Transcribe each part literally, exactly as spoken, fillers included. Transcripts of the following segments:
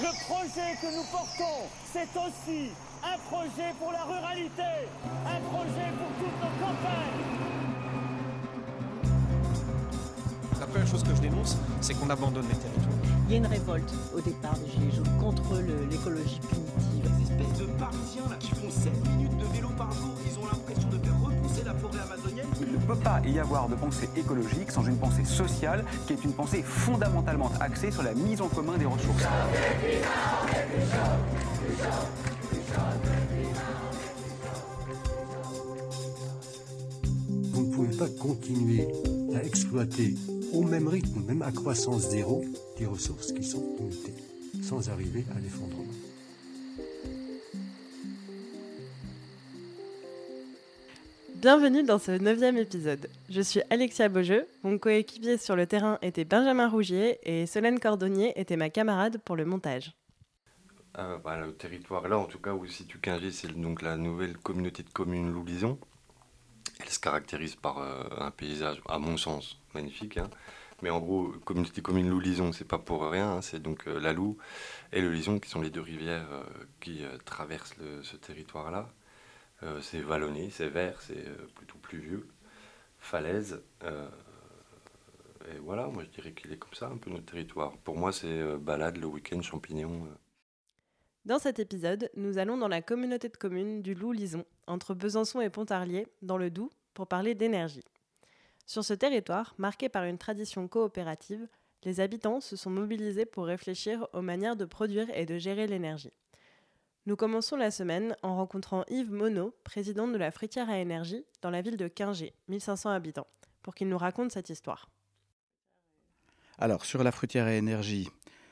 Le projet que nous portons, c'est aussi un projet pour la ruralité, un projet pour toutes nos campagnes. La première chose que je dénonce, c'est qu'on abandonne les territoires. Il y a une révolte au départ des Gilets jaunes contre le- l'écologie punitive. Ces espèces de Parisiens là, qui font sept minutes de vélo par jour, ils ont l'impression de faire repousser la forêt amazonienne. Il ne peut pas y avoir de pensée écologique sans une pensée sociale qui est une pensée fondamentalement axée sur la mise en commun des ressources. Vous ne pouvez pas continuer à exploiter au même rythme, même à croissance zéro, des ressources qui sont limitées, sans arriver à l'effondrement. Bienvenue dans ce neuvième épisode. Je suis Alexia Beaujeu, mon coéquipier sur le terrain était Benjamin Rougier et Solène Cordonnier était ma camarade pour le montage. Euh, bah, le territoire là, en tout cas, où se situe Quingey, c'est donc la nouvelle communauté de communes Loup-Lison. Elle se caractérise par euh, un paysage, à mon sens, magnifique. Hein. Mais en gros, communauté de communes Loup-Lison, c'est pas pour rien. Hein. C'est donc euh, la Loue et le Lison qui sont les deux rivières euh, qui euh, traversent le, ce territoire-là. Euh, c'est vallonné, c'est vert, c'est euh, plutôt pluvieux, falaise. Euh, et voilà, moi je dirais qu'il est comme ça, un peu notre territoire. Pour moi, c'est euh, balade, le week-end, champignons. Euh. Dans cet épisode, nous allons dans la communauté de communes du Loup-Lison, entre Besançon et Pontarlier, dans le Doubs, pour parler d'énergie. Sur ce territoire, marqué par une tradition coopérative, les habitants se sont mobilisés pour réfléchir aux manières de produire et de gérer l'énergie. Nous commençons la semaine en rencontrant Yves Monod, président de la fruitière à énergie, dans la ville de Quingey, mille cinq cents habitants, pour qu'il nous raconte cette histoire. Alors, sur la fruitière à énergie,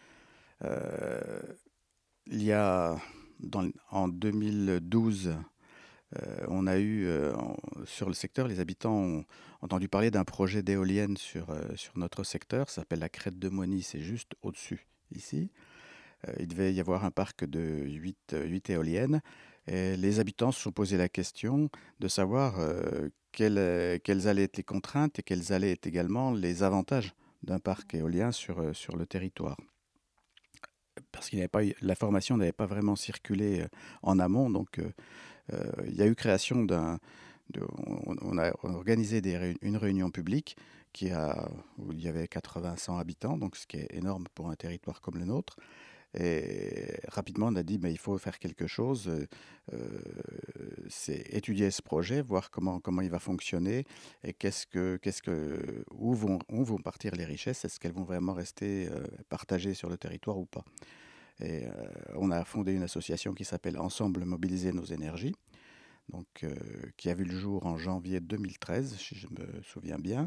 euh, il y a, dans, en deux mille douze, euh, on a eu, euh, en, sur le secteur, les habitants ont entendu parler d'un projet d'éolienne sur, euh, sur notre secteur, ça s'appelle la Crête de Moigny, c'est juste au-dessus, ici. Euh, il devait y avoir un parc de huit éoliennes, et les habitants se sont posé la question de savoir euh, quelles, quelles allaient être les contraintes et quels allaient être également les avantages d'un parc éolien sur, sur le territoire. Parce qu'il n'y avait pas eu, l'information n'avait pas vraiment circulé en amont, donc euh, euh, il y a eu création d'un... De, on, on a organisé des réun- une réunion publique qui a, où il y avait quatre-vingts à cent habitants, donc ce qui est énorme pour un territoire comme le nôtre. Et rapidement, on a dit, mais il faut faire quelque chose, euh, c'est étudier ce projet, voir comment, comment il va fonctionner et qu'est-ce que, qu'est-ce que, où, vont, où vont partir les richesses, est-ce qu'elles vont vraiment rester euh, partagées sur le territoire ou pas. Et euh, on a fondé une association qui s'appelle Ensemble Mobiliser Nos Énergies, donc, euh, qui a vu le jour en janvier deux mille treize, si je me souviens bien.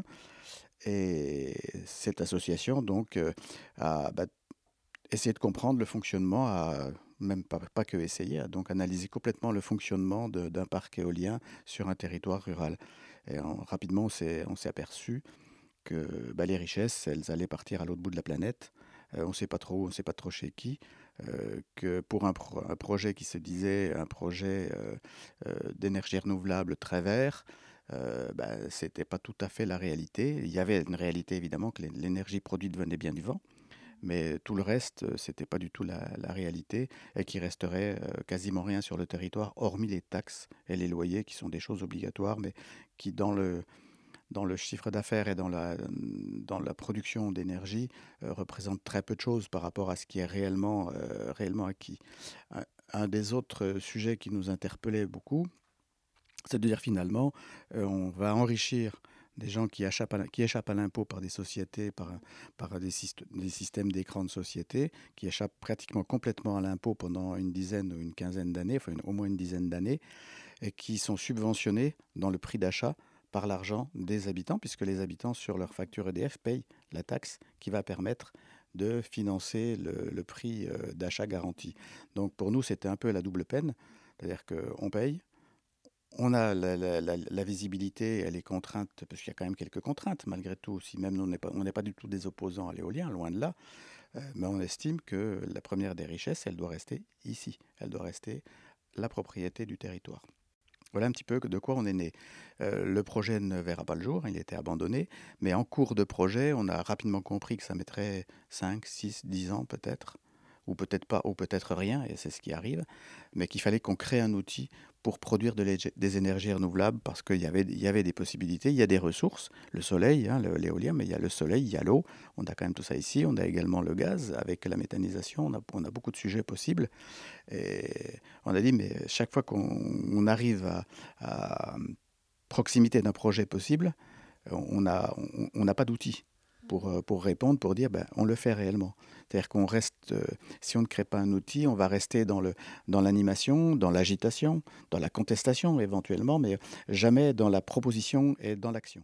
Et cette association donc, euh, a... Bah, essayer de comprendre le fonctionnement, à, même pas, pas que essayer, à donc analyser complètement le fonctionnement de, d'un parc éolien sur un territoire rural. Et en, rapidement, on s'est, on s'est aperçu que bah, les richesses, elles allaient partir à l'autre bout de la planète. Euh, on ne sait pas trop, on ne sait pas trop chez qui. Euh, que pour un, pro, un projet qui se disait un projet euh, euh, d'énergie renouvelable très vert, euh, bah, ce n'était pas tout à fait la réalité. Il y avait une réalité évidemment que l'énergie produite venait bien du vent. Mais tout le reste, ce n'était pas du tout la, la réalité et qu'il resterait euh, quasiment rien sur le territoire, hormis les taxes et les loyers qui sont des choses obligatoires, mais qui dans le, dans le chiffre d'affaires et dans la, dans la production d'énergie euh, représentent très peu de choses par rapport à ce qui est réellement, euh, réellement acquis. Un, un des autres sujets qui nous interpellait beaucoup, c'est de dire finalement, euh, on va enrichir des gens qui échappent à, qui échappent à l'impôt par des sociétés, par, par des, syst- des systèmes d'écran de société, qui échappent pratiquement complètement à l'impôt pendant une dizaine ou une quinzaine d'années, enfin une, au moins une dizaine d'années, et qui sont subventionnés dans le prix d'achat par l'argent des habitants, puisque les habitants, sur leur facture E D F, payent la taxe qui va permettre de financer le, le prix euh, d'achat garanti. Donc pour nous, c'était un peu la double peine, c'est-à-dire qu'on paye, on a la, la, la, la visibilité et les contraintes, parce qu'il y a quand même quelques contraintes malgré tout, si même nous, on n'est pas, on n'est pas du tout des opposants à l'éolien, loin de là, euh, mais on estime que la première des richesses, elle doit rester ici, elle doit rester la propriété du territoire. Voilà un petit peu de quoi on est né. Euh, le projet ne verra pas le jour, il a été abandonné, mais en cours de projet, on a rapidement compris que ça mettrait cinq, six, dix ans peut-être, ou peut-être pas, ou peut-être rien, et c'est ce qui arrive, mais qu'il fallait qu'on crée un outil pour produire de l'é- des énergies renouvelables parce qu'il y avait, il y avait des possibilités, il y a des ressources, le soleil, hein, le- l'éolien, mais il y a le soleil, il y a l'eau, on a quand même tout ça ici, on a également le gaz avec la méthanisation, on a, on a beaucoup de sujets possibles. Et on a dit, mais chaque fois qu'on on arrive à, à proximité d'un projet possible, on a- on on n'a pas d'outils pour, euh, pour répondre, pour dire, ben, on le fait réellement. C'est-à-dire qu'on reste, euh, si on ne crée pas un outil, on va rester dans le, dans l'animation, dans l'agitation, dans la contestation éventuellement, mais jamais dans la proposition et dans l'action.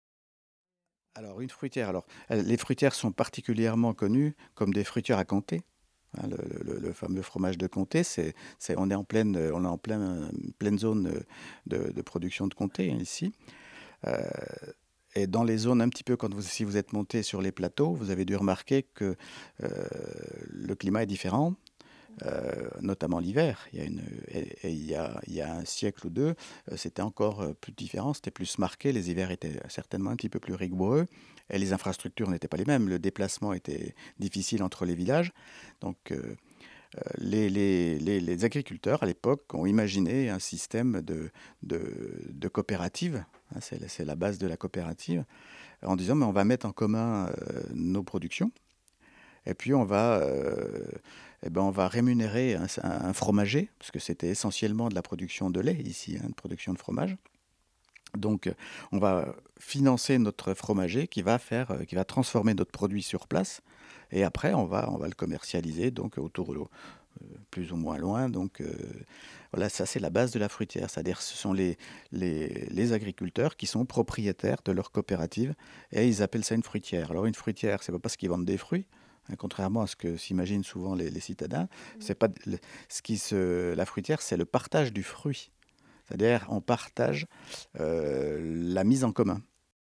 Alors, une fruitière, alors, euh, les fruitières sont particulièrement connues comme des fruitières à comté. Hein, le, le- le fameux fromage de comté, c'est, c'est- on est en pleine, euh, on est en pleine, pleine zone euh, de, de production de comté, hein, ici. Euh, et dans les zones un petit peu, quand vous, si vous êtes monté sur les plateaux, vous avez dû remarquer que euh, le climat est différent, euh, notamment l'hiver. Il y a, une, et, et il y a, il y a un siècle ou deux, euh, c'était encore euh, plus différent, c'était plus marqué. Les hivers étaient certainement un petit peu plus rigoureux et les infrastructures n'étaient pas les mêmes. Le déplacement était difficile entre les villages. Donc, euh, euh, les, les- les- les agriculteurs, à l'époque, ont imaginé un système de, de, de coopérative, hein, c'est, la- c'est la base de la coopérative, en disant, mais on va mettre en commun euh, nos productions, et puis on va, euh, eh ben, on va rémunérer un, un fromager, parce que c'était essentiellement de la production de lait ici, hein, de production de fromage. Donc, euh, on va financer notre fromager qui va faire, euh, qui va transformer notre produit sur place, et après on va, on va le commercialiser donc autour de euh, plus ou moins loin. Donc euh, voilà, ça c'est la base de la fruitière, c'est-à-dire ce sont les, les, les agriculteurs qui sont propriétaires de leur coopérative et ils appellent ça une fruitière. Alors une fruitière, c'est pas parce qu'ils vendent des fruits. Hein, contrairement à ce que s'imaginent souvent les, les citadins, c'est pas le- ce qui se, la fruitière, c'est le partage du fruit. C'est-à-dire, on partage euh, la mise en commun.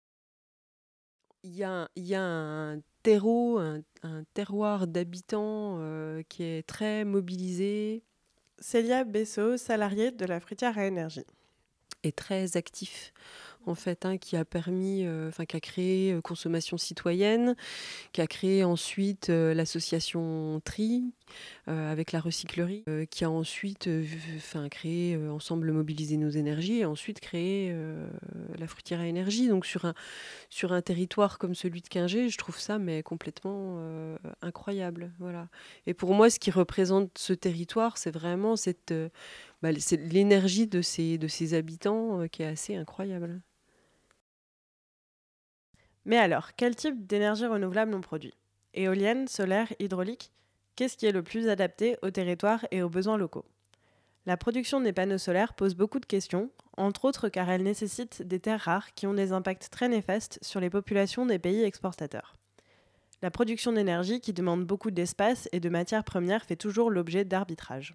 Il y a, il y a un terreau, un, un terroir d'habitants euh, qui est très mobilisé Célia Bessot, salariée de la fruitière à énergie. et très actif, en fait, hein, qui a permis, euh, enfin, qui a créé euh, Consommation citoyenne, qui a créé ensuite euh, l'association Tri euh, avec la recyclerie, euh, qui a ensuite euh, vu- enfin, créé euh, Ensemble Mobiliser nos énergies et ensuite créé euh, la fruitière à énergie. Donc sur un, sur un territoire comme celui de Quingey, je trouve ça mais complètement euh, incroyable. Voilà. Et pour moi, ce qui représente ce territoire, c'est vraiment cette, euh, bah, c'est l'énergie de ces, de ces habitants euh, qui est assez incroyable. Mais alors, quel type d'énergie renouvelable on produit? Éolienne, solaire, hydraulique? Qu'est-ce qui est le plus adapté au territoire et aux besoins locaux? La production des panneaux solaires pose beaucoup de questions, entre autres car elle nécessite des terres rares qui ont des impacts très néfastes sur les populations des pays exportateurs. La production d'énergie, qui demande beaucoup d'espace et de matières premières, fait toujours l'objet d'arbitrages.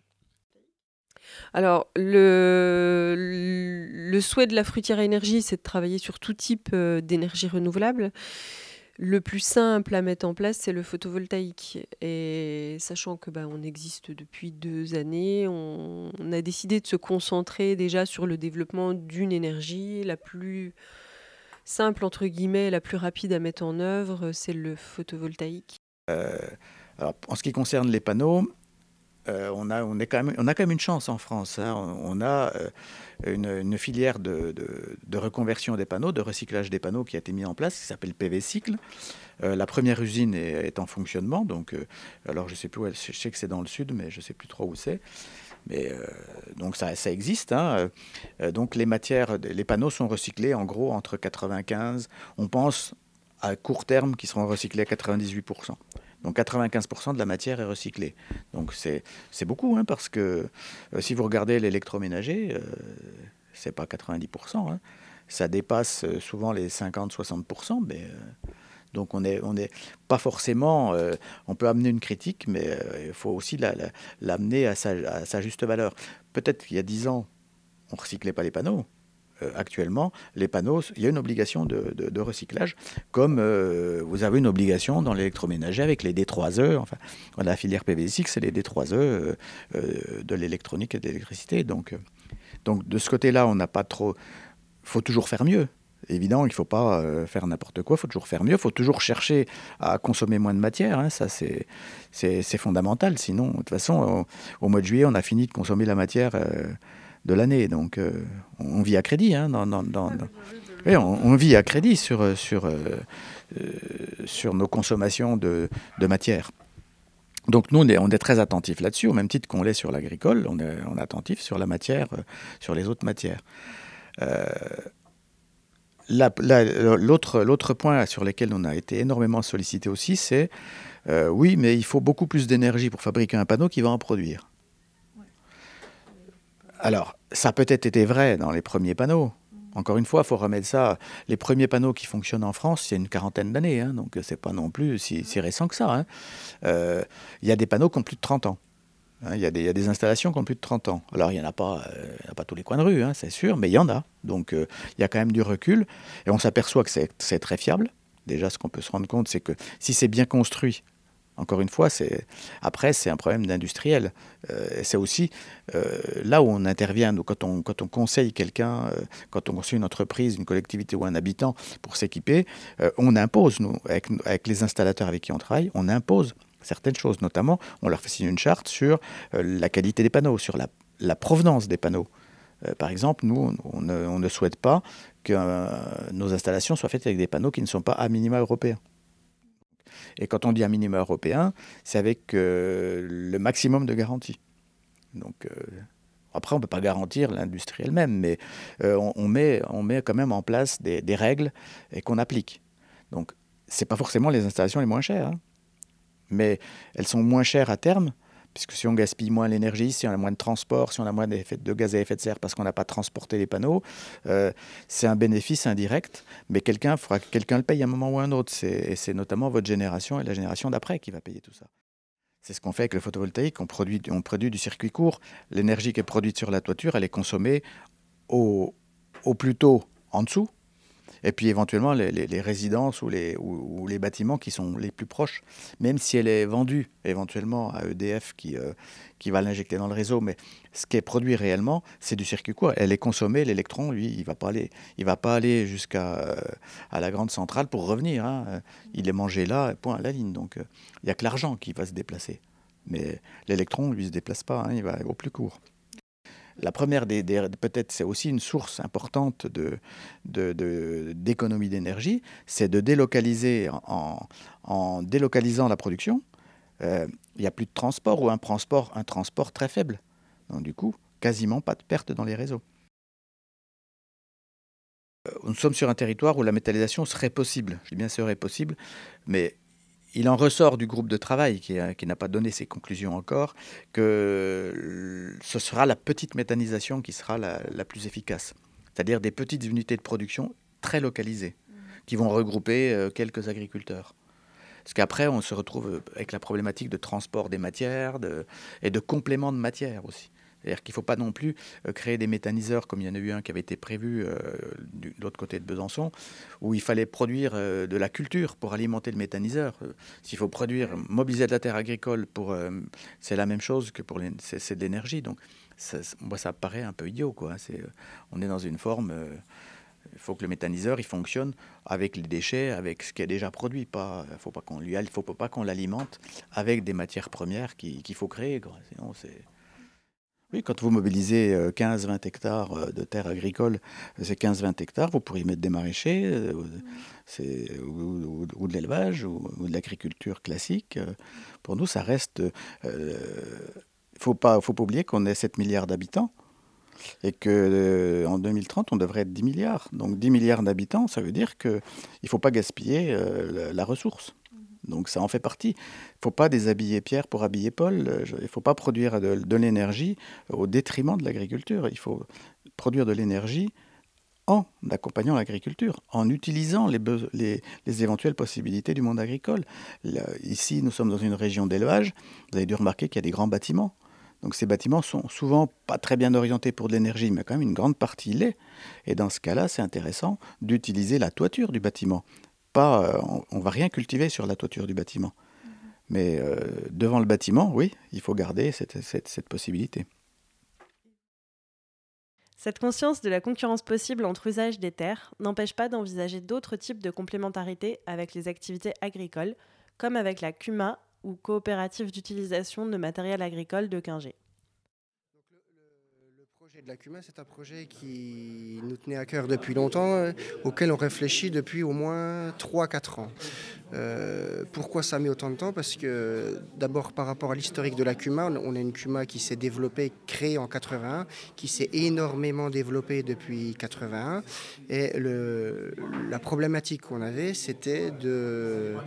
Alors, le, le souhait de la fruitière à énergie, c'est de travailler sur tout type euh, d'énergie renouvelable. Le plus simple à mettre en place, c'est le photovoltaïque. Et sachant que bah, on existe depuis deux années, on, on a décidé de se concentrer déjà sur le développement d'une énergie la plus simple, entre guillemets, la plus rapide à mettre en œuvre, c'est le photovoltaïque. Euh, alors, en ce qui concerne les panneaux, euh, on, a, on, est quand même, on a quand même une chance en France. Hein. On, on a euh, une, une filière de, de, de reconversion des panneaux, de recyclage des panneaux qui a été mise en place, qui s'appelle P V Cycle. Euh, la première usine est, est en fonctionnement. Donc, euh, alors, je sais plus où elle, je sais que c'est dans le sud, mais je ne sais plus trop où c'est. Mais euh, donc ça, ça existe. Hein. Euh, donc les matières, les panneaux sont recyclés en gros entre quatre-vingt-quinze. On pense à court terme qu'ils seront recyclés à quatre-vingt-dix-huit pour cent. Donc quatre-vingt-quinze pour cent de la matière est recyclée. Donc c'est, c'est beaucoup, hein, parce que euh, si vous regardez l'électroménager, euh, c'est pas quatre-vingt-dix pour cent. Hein. Ça dépasse euh, souvent les cinquante à soixante pour cent, mais... Euh, donc on n'est on est pas forcément... Euh, on peut amener une critique, mais euh, il faut aussi la, la, l'amener à sa, à sa juste valeur. Peut-être qu'il y a dix ans, on ne recyclait pas les panneaux. Euh, actuellement, les panneaux, il y a une obligation de, de, de recyclage, comme euh, vous avez une obligation dans l'électroménager avec les D trois E. Enfin, la filière P V Cycle, c'est les D trois E euh, euh, de l'électronique et de l'électricité. Donc, euh, donc de ce côté-là, on n'a pas trop... Il faut toujours faire mieux. évident, il ne faut pas euh, faire n'importe quoi, il faut toujours faire mieux, il faut toujours chercher à consommer moins de matière, hein, ça c'est, c'est, c'est fondamental, sinon de toute façon au, au mois de juillet on a fini de consommer la matière euh, de l'année, donc euh, on vit à crédit, hein, dans, dans, dans, dans... Oui, on, on vit à crédit sur, sur, euh, euh, sur nos consommations de, de matière. Donc nous, on est, on est très attentifs là-dessus, au même titre qu'on l'est sur l'agricole, on est, on est attentif sur la matière, euh, sur les autres matières. Euh, la, la, l'autre, l'autre point sur lequel on a été énormément sollicité aussi, c'est euh, oui, mais il faut beaucoup plus d'énergie pour fabriquer un panneau qui va en produire. Alors, ça a peut-être été vrai dans les premiers panneaux. Encore une fois, il faut remettre ça. Les premiers panneaux qui fonctionnent en France, il y a une quarantaine d'années, hein, donc c'est pas non plus si, si récent que ça. Hein. Euh, il y a des panneaux qui ont plus de trente ans. Hein, il, y a des, il y a des installations qui ont plus de trente ans. Alors, il n'y en a pas, euh, il y en a pas tous les coins de rue, hein, c'est sûr, mais il y en a. Donc, euh, il y a quand même du recul. Et on s'aperçoit que c'est, c'est très fiable. Déjà, ce qu'on peut se rendre compte, c'est que si c'est bien construit, encore une fois, c'est... après, c'est un problème d'industriel. Euh, c'est aussi euh, là où on intervient, nous, quand, on, quand on conseille quelqu'un, euh, quand on conseille une entreprise, une collectivité ou un habitant pour s'équiper, euh, on impose, nous, avec, avec les installateurs avec qui on travaille, on impose certaines choses. Notamment, on leur fait signer une charte sur euh, la qualité des panneaux, sur la, la provenance des panneaux. Euh, par exemple, nous, on ne, on ne souhaite pas que euh, nos installations soient faites avec des panneaux qui ne sont pas à minima européens. Et quand on dit un minimum européen, c'est avec euh, le maximum de garantie. Donc, euh, après, on ne peut pas garantir l'industrie elle-même, mais euh, on, on, met, on met quand même en place des, des règles et qu'on applique. Donc, ce n'est pas forcément les installations les moins chères, hein, mais elles sont moins chères à terme, puisque si on gaspille moins l'énergie, si on a moins de transport, si on a moins de gaz à effet de serre parce qu'on n'a pas transporté les panneaux, euh, c'est un bénéfice indirect, mais quelqu'un faudra que quelqu'un le paye à un moment ou à un autre. C'est, et c'est notamment votre génération et la génération d'après qui va payer tout ça. C'est ce qu'on fait avec le photovoltaïque, on produit, on produit du circuit court. L'énergie qui est produite sur la toiture, elle est consommée au, au plus tôt en dessous, et puis éventuellement les, les, les résidences ou les, ou, ou les bâtiments qui sont les plus proches, même si elle est vendue éventuellement à E D F qui, euh, qui va l'injecter dans le réseau. Mais ce qui est produit réellement, c'est du circuit court. Elle est consommée, l'électron, lui, il ne va pas aller, il va pas aller jusqu'à euh, à la grande centrale pour revenir. Hein. Il est mangé là, point à la ligne. Donc il euh, n'y a que l'argent qui va se déplacer. Mais l'électron, lui, ne se déplace pas, hein, il va au plus court. La première, des, des, peut-être, c'est aussi une source importante de, de, de, d'économie d'énergie, c'est de délocaliser, en, en délocalisant la production, euh, il n'y a plus de transport ou un transport, un transport très faible. Donc du coup, quasiment pas de perte dans les réseaux. Euh, nous sommes sur un territoire où la méthanisation serait possible. Je dis bien serait possible, mais il en ressort du groupe de travail, qui, a, qui n'a pas donné ses conclusions encore, que ce sera la petite méthanisation qui sera la, la plus efficace. C'est-à-dire des petites unités de production très localisées, mmh. qui vont regrouper euh, quelques agriculteurs. Parce qu'après, on se retrouve avec la problématique de transport des matières de, et de complément de matière aussi. C'est-à-dire qu'il ne faut pas non plus euh, créer des méthaniseurs, comme il y en a eu un qui avait été prévu euh, de l'autre côté de Besançon, où il fallait produire euh, de la culture pour alimenter le méthaniseur. Euh, s'il faut produire, mobiliser de la terre agricole, pour, euh, c'est la même chose que pour les, c'est, c'est de l'énergie. Donc ça, moi, ça paraît un peu idiot, quoi. C'est, euh, on est dans une forme... Euh, il faut que le méthaniseur il fonctionne avec les déchets, avec ce qui est déjà produit. Pas, faut pas qu'on lui, il ne faut pas qu'on l'alimente avec des matières premières qui, qu'il faut créer, quoi. Sinon, c'est... Oui, quand vous mobilisez quinze à vingt hectares de terres agricoles, ces quinze à vingt hectares, vous pourriez mettre des maraîchers, c'est, ou, ou, ou de l'élevage, ou, ou de l'agriculture classique. Pour nous, ça reste... Il euh, ne faut pas, faut pas oublier qu'on est sept milliards d'habitants et qu'en euh, deux mille trente, on devrait être dix milliards. Donc dix milliards d'habitants, ça veut dire qu'il ne faut pas gaspiller euh, la, la ressource. Donc ça en fait partie. Il ne faut pas déshabiller Pierre pour habiller Paul. Il ne faut pas produire de, de l'énergie au détriment de l'agriculture. Il faut produire de l'énergie en accompagnant l'agriculture, en utilisant les, be- les, les éventuelles possibilités du monde agricole. Là, ici, nous sommes dans une région d'élevage. Vous avez dû remarquer qu'il y a des grands bâtiments. Donc ces bâtiments sont souvent pas très bien orientés pour de l'énergie, mais quand même une grande partie l'est. Et dans ce cas-là, c'est intéressant d'utiliser la toiture du bâtiment. Pas, on ne va rien cultiver sur la toiture du bâtiment. Mmh. Mais euh, devant le bâtiment, oui, il faut garder cette, cette, cette possibilité. Cette conscience de la concurrence possible entre usage des terres n'empêche pas d'envisager d'autres types de complémentarité avec les activités agricoles, comme avec la C U M A ou coopérative d'utilisation de matériel agricole de Quingey. Le projet de la C U M A, c'est un projet qui nous tenait à cœur depuis longtemps, euh, auquel on réfléchit depuis au moins trois à quatre ans. Euh, pourquoi ça a mis autant de temps ? Parce que d'abord par rapport à l'historique de la C U M A, on a une C U M A qui s'est développée, créée en quatre-vingt-un, qui s'est énormément développée depuis quatre-vingt-un. Et le, la problématique qu'on avait, c'était de,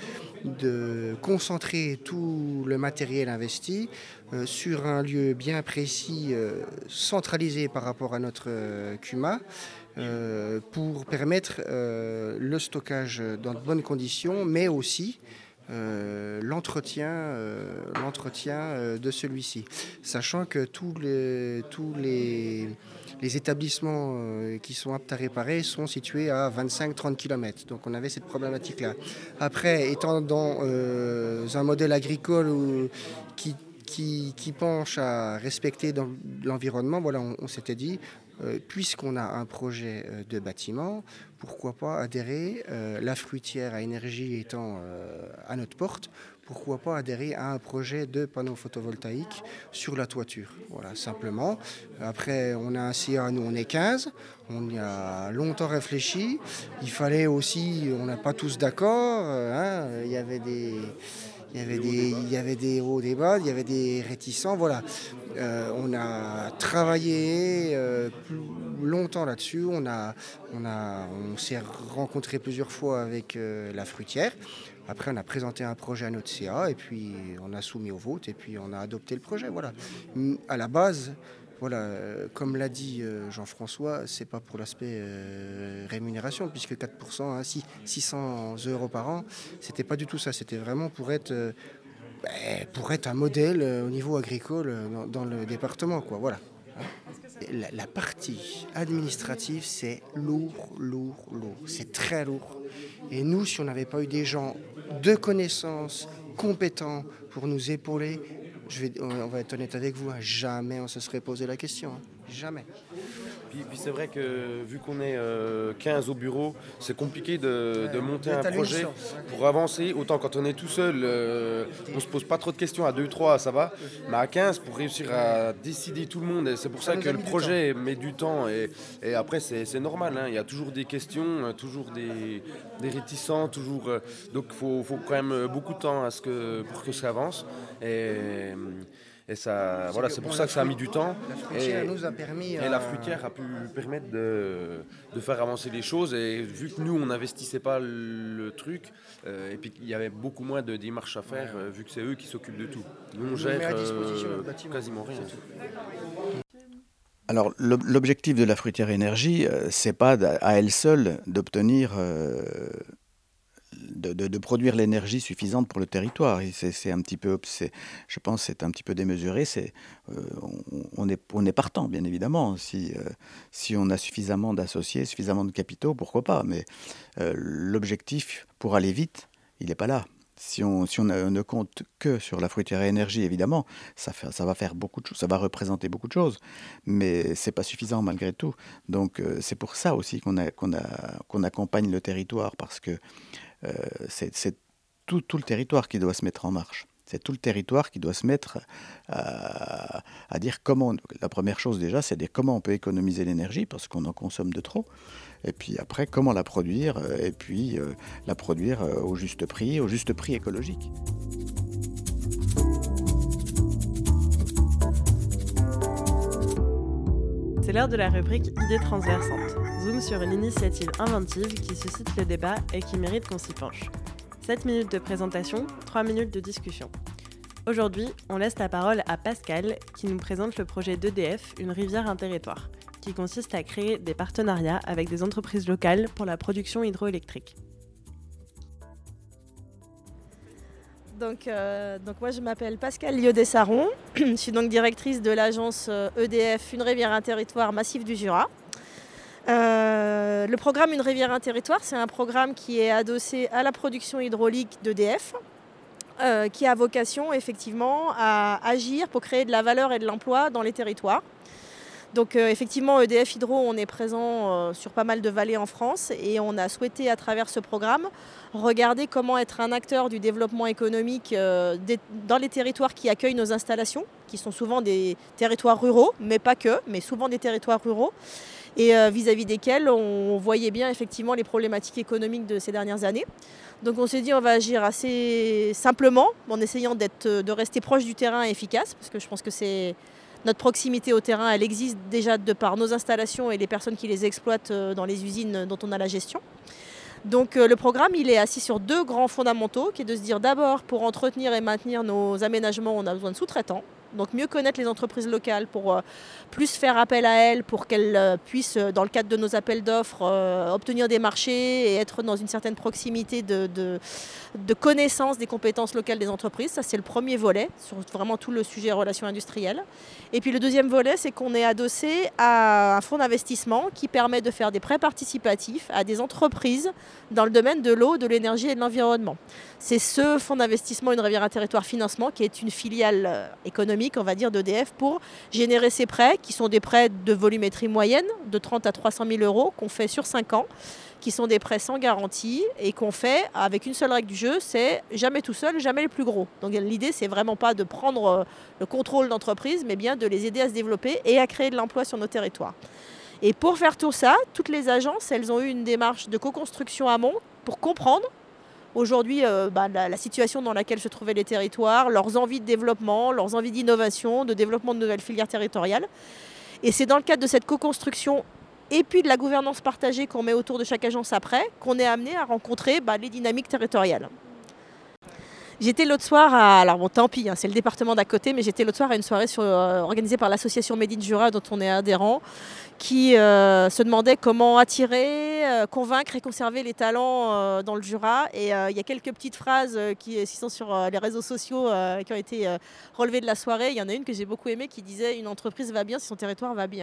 de concentrer tout le matériel investi euh, sur un lieu bien précis, euh, centralisé par rapport à notre euh, C U M A. Euh, pour permettre euh, le stockage dans de bonnes conditions, mais aussi euh, l'entretien, euh, l'entretien euh, de celui-ci. Sachant que tous les, tous les, les établissements euh, qui sont aptes à réparer sont situés à vingt-cinq à trente kilomètres. Donc on avait cette problématique-là. Après, étant dans euh, un modèle agricole où, qui, qui, qui penche à respecter dans l'environnement, voilà, on, on s'était dit, Euh, puisqu'on a un projet euh, de bâtiment, pourquoi pas adhérer, euh, la fruitière à énergie étant euh, à notre porte, pourquoi pas adhérer à un projet de panneaux photovoltaïques sur la toiture. Voilà, simplement. Après, on a un C A, nous on est quinze, on y a longtemps réfléchi. Il fallait aussi, on n'a pas tous d'accord, euh, hein, il y avait des... Il y, avait des, il y avait des hauts, des bas, il y avait des réticents, voilà. Euh, on a travaillé euh, plus longtemps là-dessus, on, a, on, a, on s'est rencontré plusieurs fois avec euh, la fruitière. Après, on a présenté un projet à notre C A et puis on a soumis au vote et puis on a adopté le projet, voilà. À la base, voilà, euh, comme l'a dit euh, Jean-François, c'est pas pour l'aspect euh, rémunération, puisque quatre pour cent, hein, six cents euros par an, c'était pas du tout ça. C'était vraiment pour être, euh, bah, pour être un modèle euh, au niveau agricole euh, dans, dans le département, quoi. Voilà. La, la partie administrative, c'est lourd, lourd, lourd. C'est très lourd. Et nous, si on n'avait pas eu des gens de connaissances, compétents pour nous épauler, je vais, on va être honnête avec vous, hein, jamais on se serait posé la question. Hein, jamais. Puis, puis c'est vrai que vu qu'on est euh, quinze au bureau, c'est compliqué de, ouais, de monter un projet pour avancer. Autant quand on est tout seul, euh, on se pose pas trop de questions. À deux trois, ça va. Mais à quinze, pour réussir à décider tout le monde, et c'est pour ça, ça que le projet met du temps. Et, et après, c'est, c'est normal. Hein. Il y a toujours des questions, toujours des, des réticents. Toujours, euh, donc il faut, faut quand même beaucoup de temps à ce que, pour que ça avance. Et, Et ça, c'est voilà, c'est pour bon, ça que ça a mis du temps. La fruitière et, nous a permis. Et euh... la fruitière a pu permettre de, de faire avancer les choses. Et vu que nous, on n'investissait pas le truc, euh, et puis qu'il y avait beaucoup moins de démarches à faire, ouais. euh, vu que c'est eux qui s'occupent de tout. Nous, on gère euh, quasiment rien. Alors, l'objectif de la fruitière énergie, c'est pas à elle seule d'obtenir. Euh, De, de, de produire l'énergie suffisante pour le territoire. Et c'est, c'est un petit peu, c'est, je pense, c'est un petit peu démesuré. C'est, euh, on, on, est, on est partant, bien évidemment. Si, euh, si on a suffisamment d'associés, suffisamment de capitaux, pourquoi pas. Mais euh, l'objectif, pour aller vite, il n'est pas là. Si on, si on ne compte que sur la fruitière à énergie, évidemment, ça, fait, ça va faire beaucoup de choses, ça va représenter beaucoup de choses, mais c'est pas suffisant malgré tout. Donc euh, c'est pour ça aussi qu'on, a, qu'on, a, qu'on accompagne le territoire, parce que euh, c'est, c'est tout, tout le territoire qui doit se mettre en marche. C'est tout le territoire qui doit se mettre à, à dire comment... La première chose déjà, c'est de dire comment on peut économiser l'énergie, parce qu'on en consomme de trop. Et puis après, comment la produire, et puis euh, la produire euh, au juste prix, au juste prix écologique. C'est l'heure de la rubrique Idées transversantes. Zoom sur une initiative inventive qui suscite le débat et qui mérite qu'on s'y penche. sept minutes de présentation, trois minutes de discussion. Aujourd'hui, on laisse la parole à Pascal qui nous présente le projet d'E D F, une rivière un territoire, qui consiste à créer des partenariats avec des entreprises locales pour la production hydroélectrique. Donc, euh, donc moi je m'appelle Pascal Liodé-Saron, je suis donc directrice de l'agence E D F, une rivière un territoire massif du Jura. Euh, le programme Une rivière un territoire, c'est un programme qui est adossé à la production hydraulique d'E D F, euh, qui a vocation effectivement à agir pour créer de la valeur et de l'emploi dans les territoires. Donc euh, effectivement, E D F Hydro, on est présent euh, sur pas mal de vallées en France et on a souhaité à travers ce programme regarder comment être un acteur du développement économique euh, des, dans les territoires qui accueillent nos installations, qui sont souvent des territoires ruraux, mais pas que, mais souvent des territoires ruraux, et euh, vis-à-vis desquels on voyait bien effectivement les problématiques économiques de ces dernières années. Donc on s'est dit on va agir assez simplement, en essayant d'être, de rester proche du terrain et efficace, parce que je pense que c'est... Notre proximité au terrain, elle existe déjà de par nos installations et les personnes qui les exploitent dans les usines dont on a la gestion. Donc le programme, il est assis sur deux grands fondamentaux, qui est de se dire d'abord, pour entretenir et maintenir nos aménagements, on a besoin de sous-traitants. Donc mieux connaître les entreprises locales pour euh, plus faire appel à elles, pour qu'elles euh, puissent, dans le cadre de nos appels d'offres, euh, obtenir des marchés et être dans une certaine proximité de, de, de connaissance des compétences locales des entreprises. Ça, c'est le premier volet, sur vraiment tout le sujet relations industrielles. Et puis le deuxième volet, c'est qu'on est adossé à un fonds d'investissement qui permet de faire des prêts participatifs à des entreprises dans le domaine de l'eau, de l'énergie et de l'environnement. C'est ce fonds d'investissement Une Rivière, un Territoire Financement qui est une filiale économique, on va dire, d'E D F pour générer ces prêts qui sont des prêts de volumétrie moyenne de trente à trois cent mille euros qu'on fait sur cinq ans, qui sont des prêts sans garantie et qu'on fait avec une seule règle du jeu, c'est jamais tout seul, jamais les plus gros. Donc l'idée, c'est vraiment pas de prendre le contrôle d'entreprise, mais bien de les aider à se développer et à créer de l'emploi sur nos territoires. Et pour faire tout ça, toutes les agences, elles ont eu une démarche de co-construction amont pour comprendre aujourd'hui euh, bah, la, la situation dans laquelle se trouvaient les territoires, leurs envies de développement, leurs envies d'innovation, de développement de nouvelles filières territoriales. Et c'est dans le cadre de cette co-construction et puis de la gouvernance partagée qu'on met autour de chaque agence après, qu'on est amené à rencontrer bah, les dynamiques territoriales. J'étais l'autre soir à... Alors bon, tant pis, hein, c'est le département d'à côté, mais j'étais l'autre soir à une soirée sur, euh, organisée par l'association Made in Jura, dont on est adhérent, qui euh, se demandait comment attirer, euh, convaincre et conserver les talents euh, dans le Jura. Et euh, il y a quelques petites phrases euh, qui, qui sont sur euh, les réseaux sociaux euh, qui ont été euh, relevées de la soirée. Il y en a une que j'ai beaucoup aimée qui disait « Une entreprise va bien si son territoire va bien ».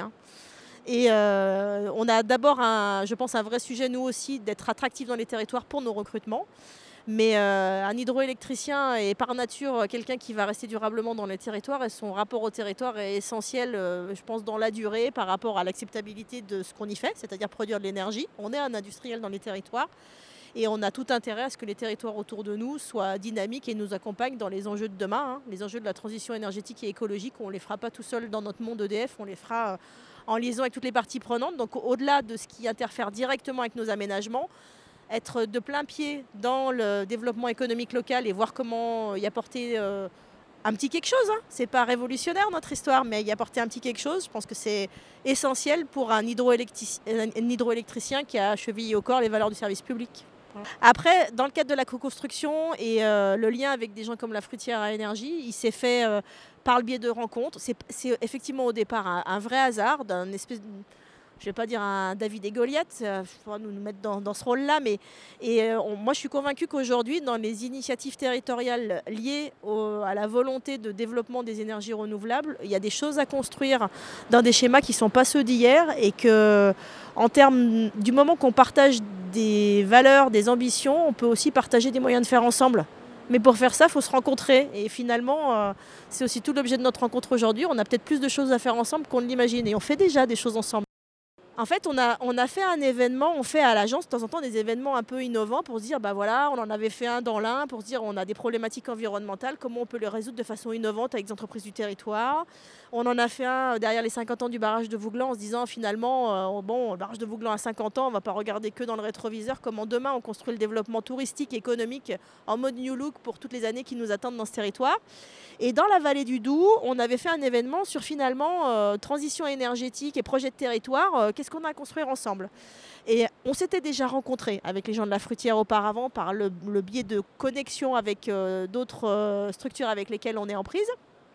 Et euh, on a d'abord, un, je pense, un vrai sujet, nous aussi, d'être attractifs dans les territoires pour nos recrutements. Mais euh, un hydroélectricien est par nature quelqu'un qui va rester durablement dans les territoires et son rapport au territoire est essentiel, euh, je pense, dans la durée par rapport à l'acceptabilité de ce qu'on y fait, c'est-à-dire produire de l'énergie. On est un industriel dans les territoires et on a tout intérêt à ce que les territoires autour de nous soient dynamiques et nous accompagnent dans les enjeux de demain, hein. Les enjeux de la transition énergétique et écologique, on ne les fera pas tout seul dans notre monde E D F, on les fera euh, en liaison avec toutes les parties prenantes. Donc au-delà de ce qui interfère directement avec nos aménagements, être de plein pied dans le développement économique local et voir comment y apporter euh, un petit quelque chose. Hein. Ce n'est pas révolutionnaire notre histoire, mais y apporter un petit quelque chose, je pense que c'est essentiel pour un, hydroélectric... un hydroélectricien qui a chevillé au corps les valeurs du service public. Après, dans le cadre de la co-construction et euh, le lien avec des gens comme la Fruitière à Énergie, il s'est fait euh, par le biais de rencontres. C'est, c'est effectivement au départ un, un vrai hasard, d'un espèce de... Je ne vais pas dire un David et Goliath, il faudra nous, nous mettre dans, dans ce rôle-là, mais et, euh, on, moi je suis convaincue qu'aujourd'hui, dans les initiatives territoriales liées au, à la volonté de développement des énergies renouvelables, il y a des choses à construire dans des schémas qui ne sont pas ceux d'hier et que, en termes, du moment qu'on partage des valeurs, des ambitions, on peut aussi partager des moyens de faire ensemble. Mais pour faire ça, il faut se rencontrer. Et finalement, euh, c'est aussi tout l'objet de notre rencontre aujourd'hui. On a peut-être plus de choses à faire ensemble qu'on ne l'imagine. Et on fait déjà des choses ensemble. En fait, on a, on a fait un événement, on fait à l'agence de temps en temps des événements un peu innovants pour se dire, bah voilà, on en avait fait un dans l'Ain pour se dire on a des problématiques environnementales, comment on peut les résoudre de façon innovante avec des entreprises du territoire. On en a fait un derrière les cinquante ans du barrage de Vouglan en se disant finalement, euh, bon, le barrage de Vouglan a cinquante ans, on ne va pas regarder que dans le rétroviseur, comment demain on construit le développement touristique, économique en mode New Look pour toutes les années qui nous attendent dans ce territoire. Et dans la vallée du Doubs, on avait fait un événement sur finalement euh, transition énergétique et projet de territoire, euh, qu'est-ce qu'on a à construire ensemble. Et on s'était déjà rencontrés avec les gens de la Fruitière auparavant par le, le biais de connexion avec euh, d'autres euh, structures avec lesquelles on est en prise.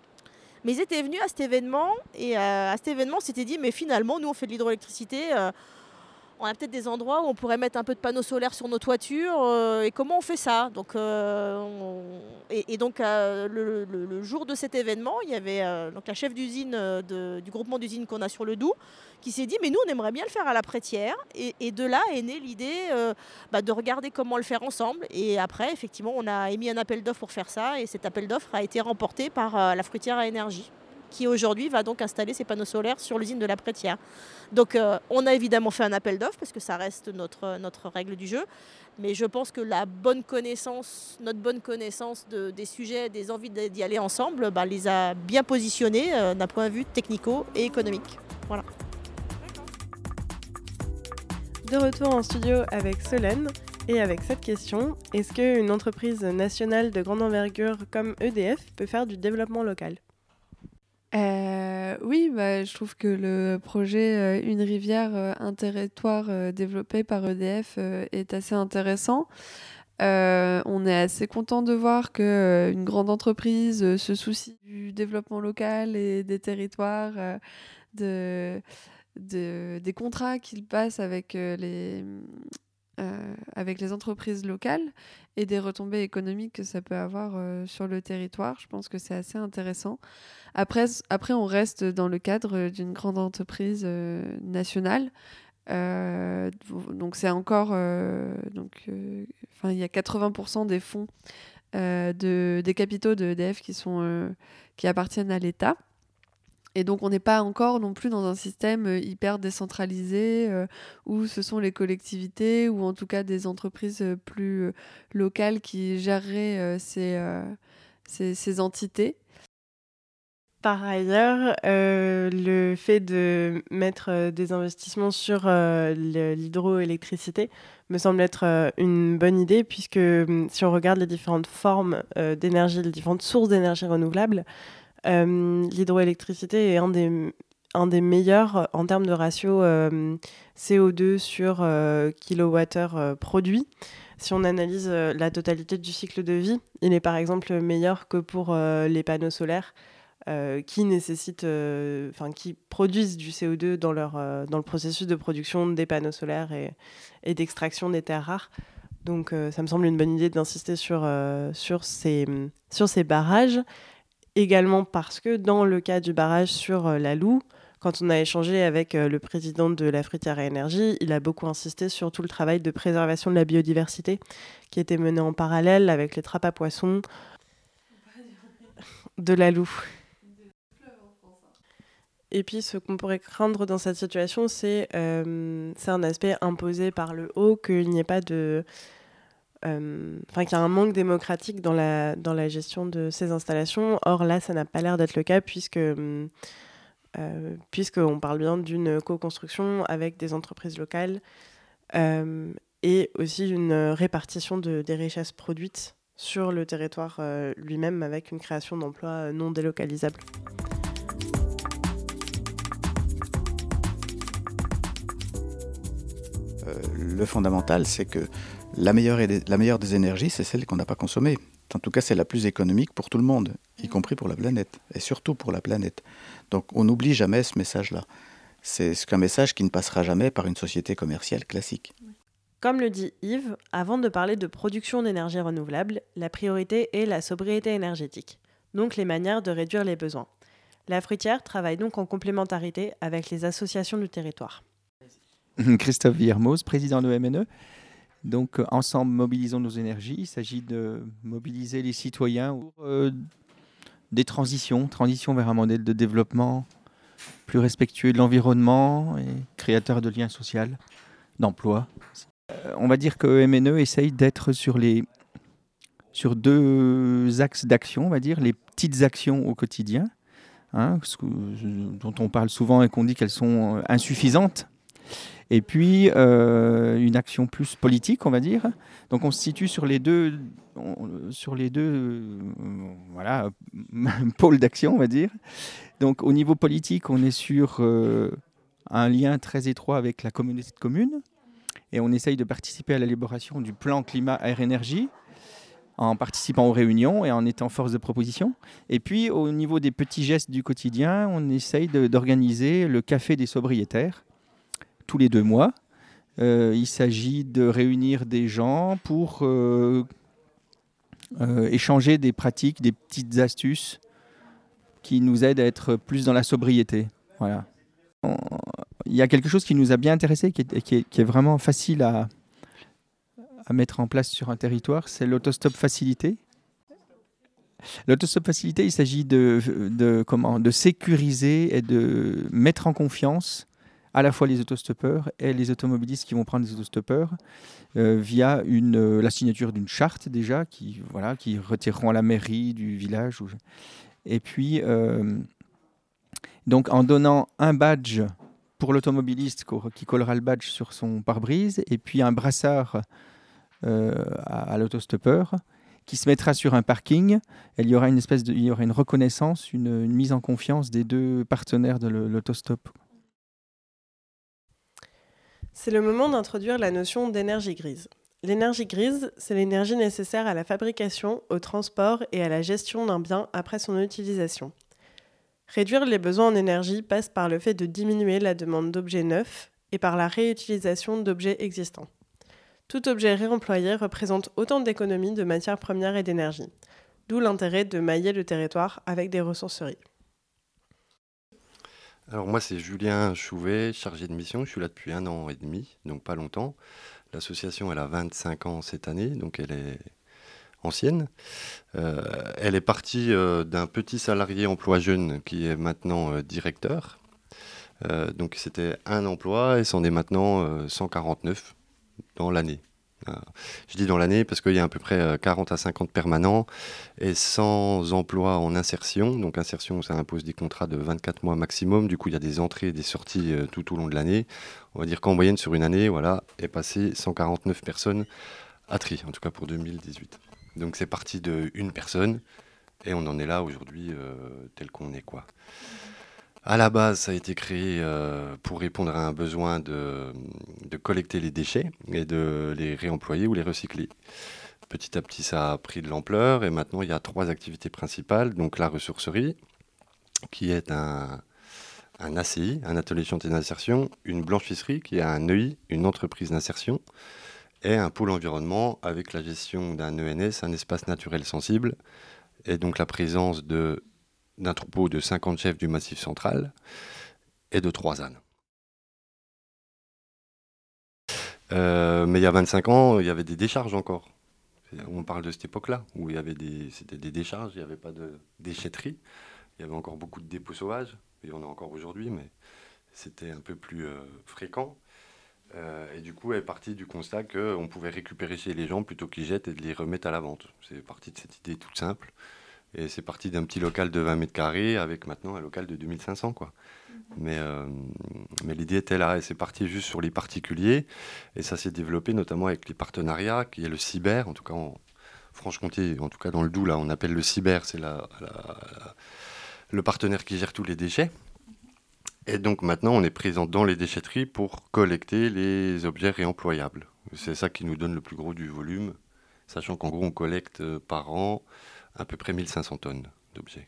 Mais ils étaient venus à cet événement et euh, à cet événement, on s'était dit mais finalement, nous on fait de l'hydroélectricité, euh, on a peut-être des endroits où on pourrait mettre un peu de panneaux solaires sur nos toitures euh, et comment on fait ça donc, euh, on... et, et donc euh, le, le, le jour de cet événement, il y avait euh, donc la chef d'usine euh, de, du groupement d'usines qu'on a sur le Doubs qui s'est dit mais nous on aimerait bien le faire à la Prétière et, et de là est née l'idée euh, bah, de regarder comment le faire ensemble et après effectivement on a émis un appel d'offres pour faire ça et cet appel d'offres a été remporté par euh, la Fruitière à Énergie. qui aujourd'hui va donc installer ses panneaux solaires sur l'usine de la Prêtière. Donc euh, on a évidemment fait un appel d'offres parce que ça reste notre, notre règle du jeu. Mais je pense que la bonne connaissance, notre bonne connaissance de, des sujets, des envies d'y aller ensemble, bah, les a bien positionnés euh, d'un point de vue technico et économique. Voilà. De retour en studio avec Solène et avec cette question, est-ce qu'une entreprise nationale de grande envergure comme E D F peut faire du développement local ? Euh, oui, bah, je trouve que le projet euh, Une rivière, euh, un territoire euh, développé par E D F euh, est assez intéressant. Euh, on est assez content de voir qu'une euh, grande entreprise euh, se soucie du développement local et des territoires, euh, de, de, des contrats qu'il passe avec, euh, les, euh, avec les entreprises locales et des retombées économiques que ça peut avoir euh, sur le territoire. Je pense que c'est assez intéressant. Après, après, on reste dans le cadre d'une grande entreprise euh, nationale. Euh, donc, c'est encore... Euh, donc, euh, il y a quatre-vingts pour cent des fonds, euh, de, des capitaux de E D F qui, sont, euh, qui appartiennent à l'État. Et donc, on n'est pas encore non plus dans un système hyper décentralisé euh, où ce sont les collectivités ou en tout cas des entreprises plus euh, locales qui géreraient euh, ces, euh, ces, ces entités. Par ailleurs, euh, le fait de mettre euh, des investissements sur euh, le- l'hydroélectricité me semble être euh, une bonne idée, puisque hum, si on regarde les différentes formes euh, d'énergie, les différentes sources d'énergie renouvelable, euh, l'hydroélectricité est un des, un des meilleurs en termes de ratio euh, C O deux sur euh, kilowattheure euh, produit. Si on analyse euh, la totalité du cycle de vie, il est par exemple meilleur que pour euh, les panneaux solaires. Euh, qui nécessitent, euh, enfin qui produisent du C O deux dans leur euh, dans le processus de production des panneaux solaires et, et d'extraction des terres rares. Donc euh, ça me semble une bonne idée d'insister sur euh, sur ces sur ces barrages. Également parce que dans le cas du barrage sur euh, la Loue, quand on a échangé avec euh, le président de la Fruitière à Énergie, il a beaucoup insisté sur tout le travail de préservation de la biodiversité qui était mené en parallèle avec les trappes à poissons de la Loue. Et puis, ce qu'on pourrait craindre dans cette situation, c'est euh, c'est un aspect imposé par le haut, qu'il n'y ait pas de... euh, Enfin, qu'il y a un manque démocratique dans la, dans la gestion de ces installations. Or, là, ça n'a pas l'air d'être le cas, puisque, euh, puisqu'on parle bien d'une co-construction avec des entreprises locales euh, et aussi une répartition de, des richesses produites sur le territoire euh, lui-même, avec une création d'emplois non délocalisables. Le fondamental, c'est que la meilleure, la meilleure des énergies, c'est celle qu'on n'a pas consommée. En tout cas, c'est la plus économique pour tout le monde, y compris pour la planète, et surtout pour la planète. Donc on n'oublie jamais ce message-là. C'est un message qui ne passera jamais par une société commerciale classique. Comme le dit Yves, avant de parler de production d'énergie renouvelable, la priorité est la sobriété énergétique, donc les manières de réduire les besoins. La Fruitière travaille donc en complémentarité avec les associations du territoire. Christophe Villermoz, président de M N E. Donc, euh, ensemble, mobilisons nos énergies. Il s'agit de mobiliser les citoyens pour euh, des transitions, transitions vers un modèle de développement plus respectueux de l'environnement et créateur de liens sociaux, d'emplois. Euh, on va dire que M N E essaye d'être sur, les, sur deux axes d'action, on va dire, les petites actions au quotidien, hein, ce que, dont on parle souvent et qu'on dit qu'elles sont insuffisantes. Et puis, euh, une action plus politique, on va dire. Donc, on se situe sur les deux, on, sur les deux euh, voilà, pôles d'action, on va dire. Donc, au niveau politique, on est sur euh, un lien très étroit avec la communauté de communes. Et on essaye de participer à l'élaboration du plan climat-air-énergie en participant aux réunions et en étant force de proposition. Et puis, au niveau des petits gestes du quotidien, on essaye de, d'organiser le café des sobriétaires, tous les deux mois. Euh, il s'agit de réunir des gens pour euh, euh, échanger des pratiques, des petites astuces qui nous aident à être plus dans la sobriété. Voilà. On, il y a quelque chose qui nous a bien intéressé, qui est, qui est, qui est vraiment facile à, à mettre en place sur un territoire, c'est l'autostop facilité. L'autostop facilité, il s'agit de, de, comment, de sécuriser et de mettre en confiance à la fois les autostoppeurs et les automobilistes qui vont prendre des autostoppeurs euh, via une, euh, la signature d'une charte déjà, qui, voilà, qui retireront à la mairie du village. Ou... Et puis, euh, donc en donnant un badge pour l'automobiliste qui collera le badge sur son pare-brise, et puis un brassard euh, à, à l'autostoppeur, qui se mettra sur un parking. Il y aura une espèce de, il y aura une reconnaissance, une, une mise en confiance des deux partenaires de l'autostop. C'est le moment d'introduire la notion d'énergie grise. L'énergie grise, c'est l'énergie nécessaire à la fabrication, au transport et à la gestion d'un bien après son utilisation. Réduire les besoins en énergie passe par le fait de diminuer la demande d'objets neufs et par la réutilisation d'objets existants. Tout objet réemployé représente autant d'économies de matières premières et d'énergie, d'où l'intérêt de mailler le territoire avec des ressourceries. Alors moi c'est Julien Chouvet, chargé de mission, je suis là depuis un an et demi, donc pas longtemps. L'association elle a vingt-cinq ans cette année, donc elle est ancienne. Euh, elle est partie euh, d'un petit salarié emploi jeune qui est maintenant euh, directeur. Euh, donc c'était un emploi et c'en est maintenant euh, cent quarante-neuf dans l'année. Euh, je dis dans l'année parce qu'il y a à peu près quarante à cinquante permanents et cent emplois en insertion. Donc insertion, ça impose des contrats de vingt-quatre mois maximum. Du coup, il y a des entrées et des sorties euh, tout au long de l'année. On va dire qu'en moyenne, sur une année, voilà, est passé cent quarante-neuf personnes à tri, en tout cas pour deux mille dix-huit. Donc c'est parti de une personne et on en est là aujourd'hui euh, tel qu'on est, quoi. À la base, ça a été créé euh, pour répondre à un besoin de, de collecter les déchets et de les réemployer ou les recycler. Petit à petit, ça a pris de l'ampleur et maintenant, il y a trois activités principales. Donc la ressourcerie, qui est un, un A C I, un atelier chantier d'insertion, une blanchisserie, qui est un E I, une entreprise d'insertion, et un pôle environnement avec la gestion d'un E N S, un espace naturel sensible, et donc la présence de d'un troupeau de cinquante chefs du Massif central et de trois ânes. Euh, mais il y a vingt-cinq ans, il y avait des décharges encore. On parle de cette époque-là, où il y avait des, c'était des décharges, il n'y avait pas de déchetterie. Il y avait encore beaucoup de dépôts sauvages, il y en a encore aujourd'hui, mais c'était un peu plus euh, fréquent. Euh, et du coup, elle est partie du constat qu'on pouvait récupérer chez les gens plutôt qu'ils jettent et de les remettre à la vente. C'est parti de cette idée toute simple. Et c'est parti d'un petit local de vingt mètres carrés avec maintenant un local de deux mille cinq cents, quoi. Mmh. Mais, euh, mais l'idée était là et c'est parti juste sur les particuliers. Et ça s'est développé notamment avec les partenariats, qui est le cyber, en tout cas en Franche-Comté, en tout cas dans le Doubs, là, on appelle le cyber, c'est la, la, la, le partenaire qui gère tous les déchets. Et donc maintenant, on est présent dans les déchetteries pour collecter les objets réemployables. C'est ça qui nous donne le plus gros du volume, sachant qu'en gros, on collecte euh, par an à peu près mille cinq cents tonnes d'objets.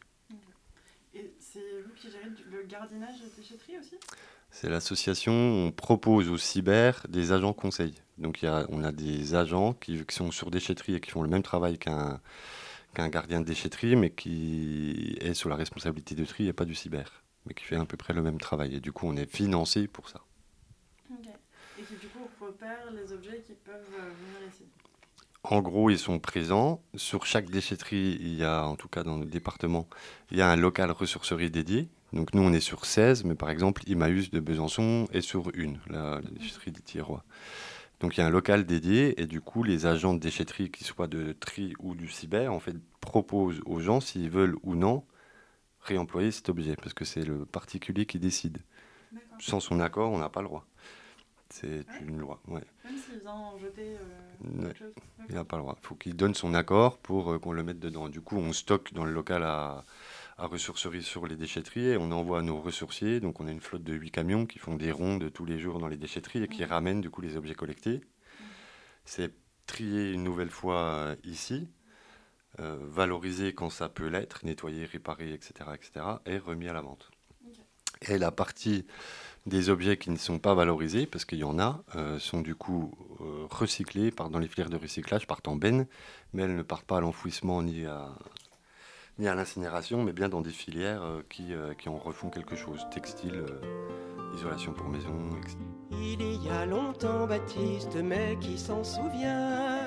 Et c'est vous qui gérez le gardiennage de déchetterie aussi ? C'est l'association, on propose au cyber des agents conseils. Donc il y a, on a des agents qui, qui sont sur déchetterie et qui font le même travail qu'un, qu'un gardien de déchetterie, mais qui est sous la responsabilité de tri et pas du cyber, mais qui fait à peu près le même travail. Et du coup, on est financé pour ça. Ok. Et qui du coup repère les objets qui peuvent venir ici ? En gros, ils sont présents. Sur chaque déchetterie, il y a, en tout cas dans notre département, il y a un local ressourcerie dédié. Donc nous, on est sur seize, mais par exemple, Emmaüs de Besançon est sur une, la, la déchetterie des Thierrois. Donc il y a un local dédié, et du coup, les agents de déchetterie, qu'ils soient de tri ou du cyber, en fait, proposent aux gens, s'ils veulent ou non, réemployer cet objet, parce que c'est le particulier qui décide. D'accord. Sans son accord, on n'a pas le droit. C'est ouais. une loi, ouais. Même s'il vient en jeter euh, ouais. chose. Il n'a pas le droit. Il faut qu'il donne son accord pour euh, qu'on le mette dedans. Du coup, on stocke dans le local à, à ressourcerie sur les déchetteries et on envoie à nos ressourciers. Donc, on a une flotte de huit camions qui font des rondes tous les jours dans les déchetteries et qui mmh. ramènent du coup les objets collectés. Mmh. C'est trié une nouvelle fois euh, ici, euh, valorisé quand ça peut l'être, nettoyé, réparé, et cetera, et cetera, et remis à la vente. Okay. Et la partie des objets qui ne sont pas valorisés, parce qu'il y en a, euh, sont du coup euh, recyclés, partent dans les filières de recyclage, partent en benne, mais elles ne partent pas à l'enfouissement ni à, ni à l'incinération, mais bien dans des filières euh, qui, euh, qui en refont quelque chose, textile, euh, isolation pour maison, et cetera. Il y a longtemps, Baptiste, mais qui s'en souvient,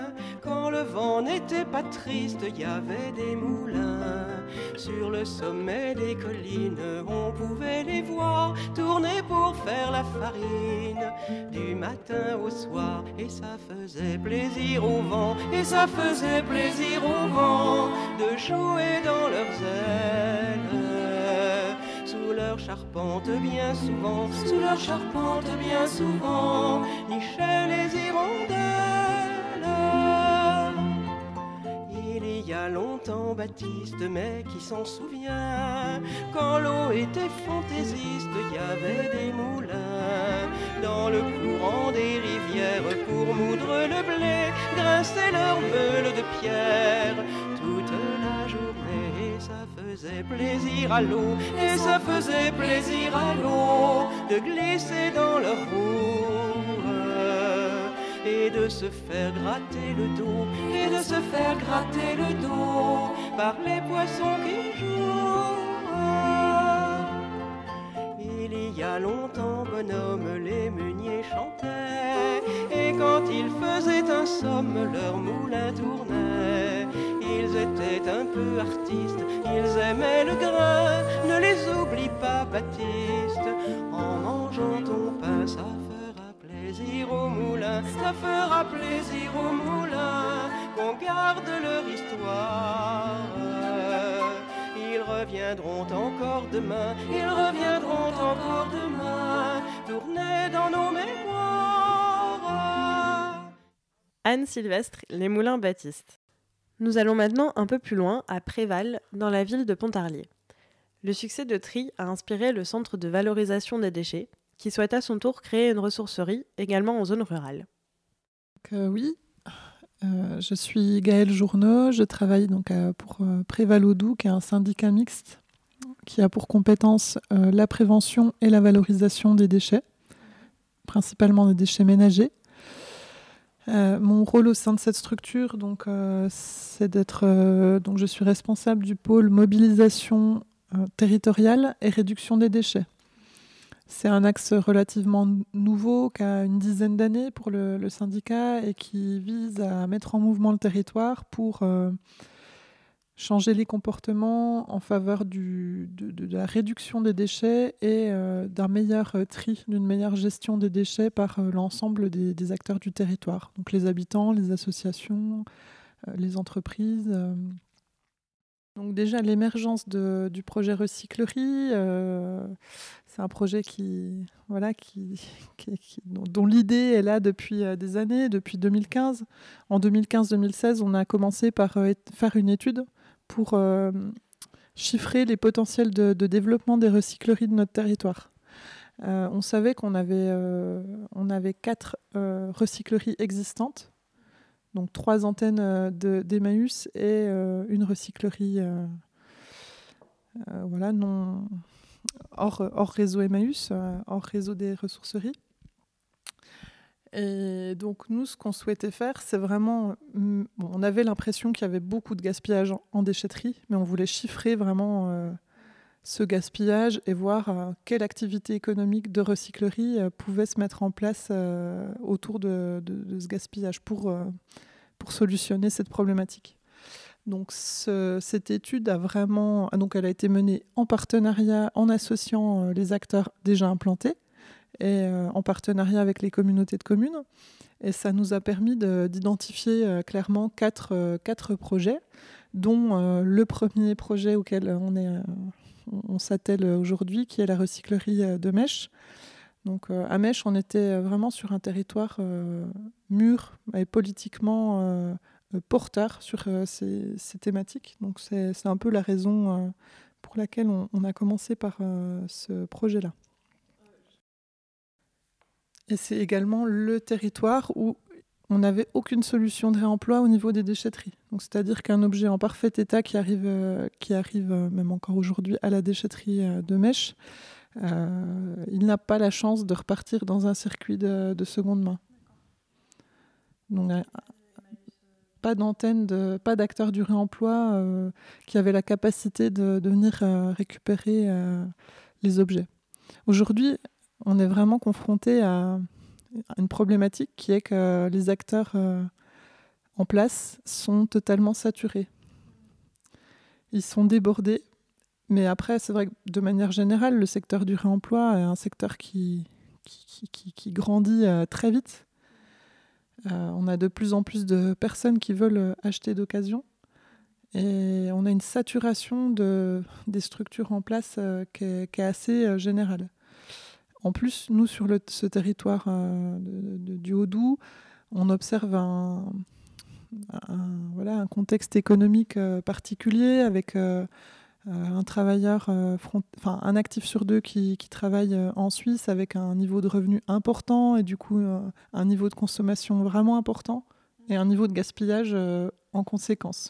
Quand le vent n'était pas triste, il y avait des moulins. Sur le sommet des collines, on pouvait les voir tourner pour faire la farine. Du matin au soir, et ça faisait plaisir au vent, et ça faisait plaisir au vent de jouer dans leurs ailes. Sous leur charpente bien souvent, sous leur charpente bien souvent, nichaient les hirondelles. Il y a longtemps Baptiste, mais qui s'en souvient, quand l'eau était fantaisiste, il y avait des moulins. Dans le courant des rivières, pour moudre le blé, grinçaient leurs meules de pierre toute la journée. Et ça faisait plaisir à l'eau, et ça faisait plaisir à l'eau de glisser dans leur roue et de se faire gratter le dos, et de se faire gratter le dos par les poissons qui jouent. Il y a longtemps, bonhomme, les meuniers chantaient, et quand ils faisaient un somme, leur moulin tournait. Ils étaient un peu artistes, ils aimaient le grain, ne les oublie pas, Baptiste, en mangeant ton pain, ça fera plaisir au moulin, ça fera plaisir au moulin, qu'on garde leur histoire. Ils reviendront encore demain, ils reviendront encore demain, tourner dans nos mémoires. Anne Sylvestre, Les Moulins Baptiste. Nous allons maintenant un peu plus loin, à Préval, dans la ville de Pontarlier. Le succès de Tri a inspiré le Centre de valorisation des déchets, qui souhaite à son tour créer une ressourcerie, également en zone rurale. Donc, euh, oui, euh, je suis Gaëlle Journeau, je travaille donc, euh, pour euh, Préval-Audoux, qui est un syndicat mixte, qui a pour compétence euh, la prévention et la valorisation des déchets, principalement des déchets ménagers. Euh, mon rôle au sein de cette structure, donc, euh, c'est d'être, euh, donc je suis responsable du pôle mobilisation euh, territoriale et réduction des déchets. C'est un axe relativement nouveau, qui a une dizaine d'années pour le, le syndicat et qui vise à mettre en mouvement le territoire pour euh, changer les comportements en faveur du, de, de, de la réduction des déchets et euh, d'un meilleur tri, d'une meilleure gestion des déchets par euh, l'ensemble des, des acteurs du territoire. Donc les habitants, les associations, euh, les entreprises. Euh. Donc déjà, l'émergence de, du projet Recyclerie, euh, c'est un projet qui, voilà, qui, qui, qui, dont, dont l'idée est là depuis euh, des années, depuis deux mille quinze. En deux mille quinze deux mille seize, on a commencé par euh, faire une étude pour euh, chiffrer les potentiels de, de développement des recycleries de notre territoire. Euh, on savait qu'on avait, euh, on avait quatre euh, recycleries existantes, donc trois antennes euh, de, d'Emmaüs et euh, une recyclerie euh, euh, voilà, non, hors, hors réseau Emmaüs, euh, hors réseau des ressourceries. Et donc nous, ce qu'on souhaitait faire, c'est vraiment... Bon, on avait l'impression qu'il y avait beaucoup de gaspillage en, en déchetterie, mais on voulait chiffrer vraiment euh, ce gaspillage et voir euh, quelle activité économique de recyclerie euh, pouvait se mettre en place euh, autour de, de, de ce gaspillage pour, euh, pour solutionner cette problématique. Donc ce, cette étude a vraiment... Donc elle a été menée en partenariat, en associant euh, les acteurs déjà implantés, et euh, en partenariat avec les communautés de communes. Et ça nous a permis de, d'identifier euh, clairement quatre, euh, quatre projets, dont euh, le premier projet auquel on, est, euh, on s'attelle aujourd'hui, qui est la recyclerie de Mèche. Donc euh, à Mèche, on était vraiment sur un territoire euh, mûr et politiquement euh, porteur sur euh, ces, ces thématiques. Donc c'est, c'est un peu la raison euh, pour laquelle on, on a commencé par euh, ce projet-là. Et c'est également le territoire où on n'avait aucune solution de réemploi au niveau des déchetteries. Donc, c'est-à-dire qu'un objet en parfait état qui arrive, euh, qui arrive euh, même encore aujourd'hui à la déchetterie euh, de Mèche, euh, il n'a pas la chance de repartir dans un circuit de, de seconde main. Donc, euh, pas d'antenne, de, pas d'acteur du réemploi euh, qui avait la capacité de, de venir euh, récupérer euh, les objets. Aujourd'hui, on est vraiment confronté à une problématique qui est que les acteurs euh, en place sont totalement saturés. Ils sont débordés. Mais après, c'est vrai que de manière générale, le secteur du réemploi est un secteur qui, qui, qui, qui grandit euh, très vite. Euh, on a de plus en plus de personnes qui veulent acheter d'occasion. Et on a une saturation de, des structures en place euh, qui, est, qui est assez euh, générale. En plus, nous, sur le, ce territoire euh, de, de, du Haut-Doubs, on observe un, un, voilà, un contexte économique euh, particulier avec... Euh, Euh, un travailleur, euh, front... enfin un actif sur deux qui, qui travaille euh, en Suisse avec un niveau de revenu important et du coup euh, un niveau de consommation vraiment important et un niveau de gaspillage euh, en conséquence.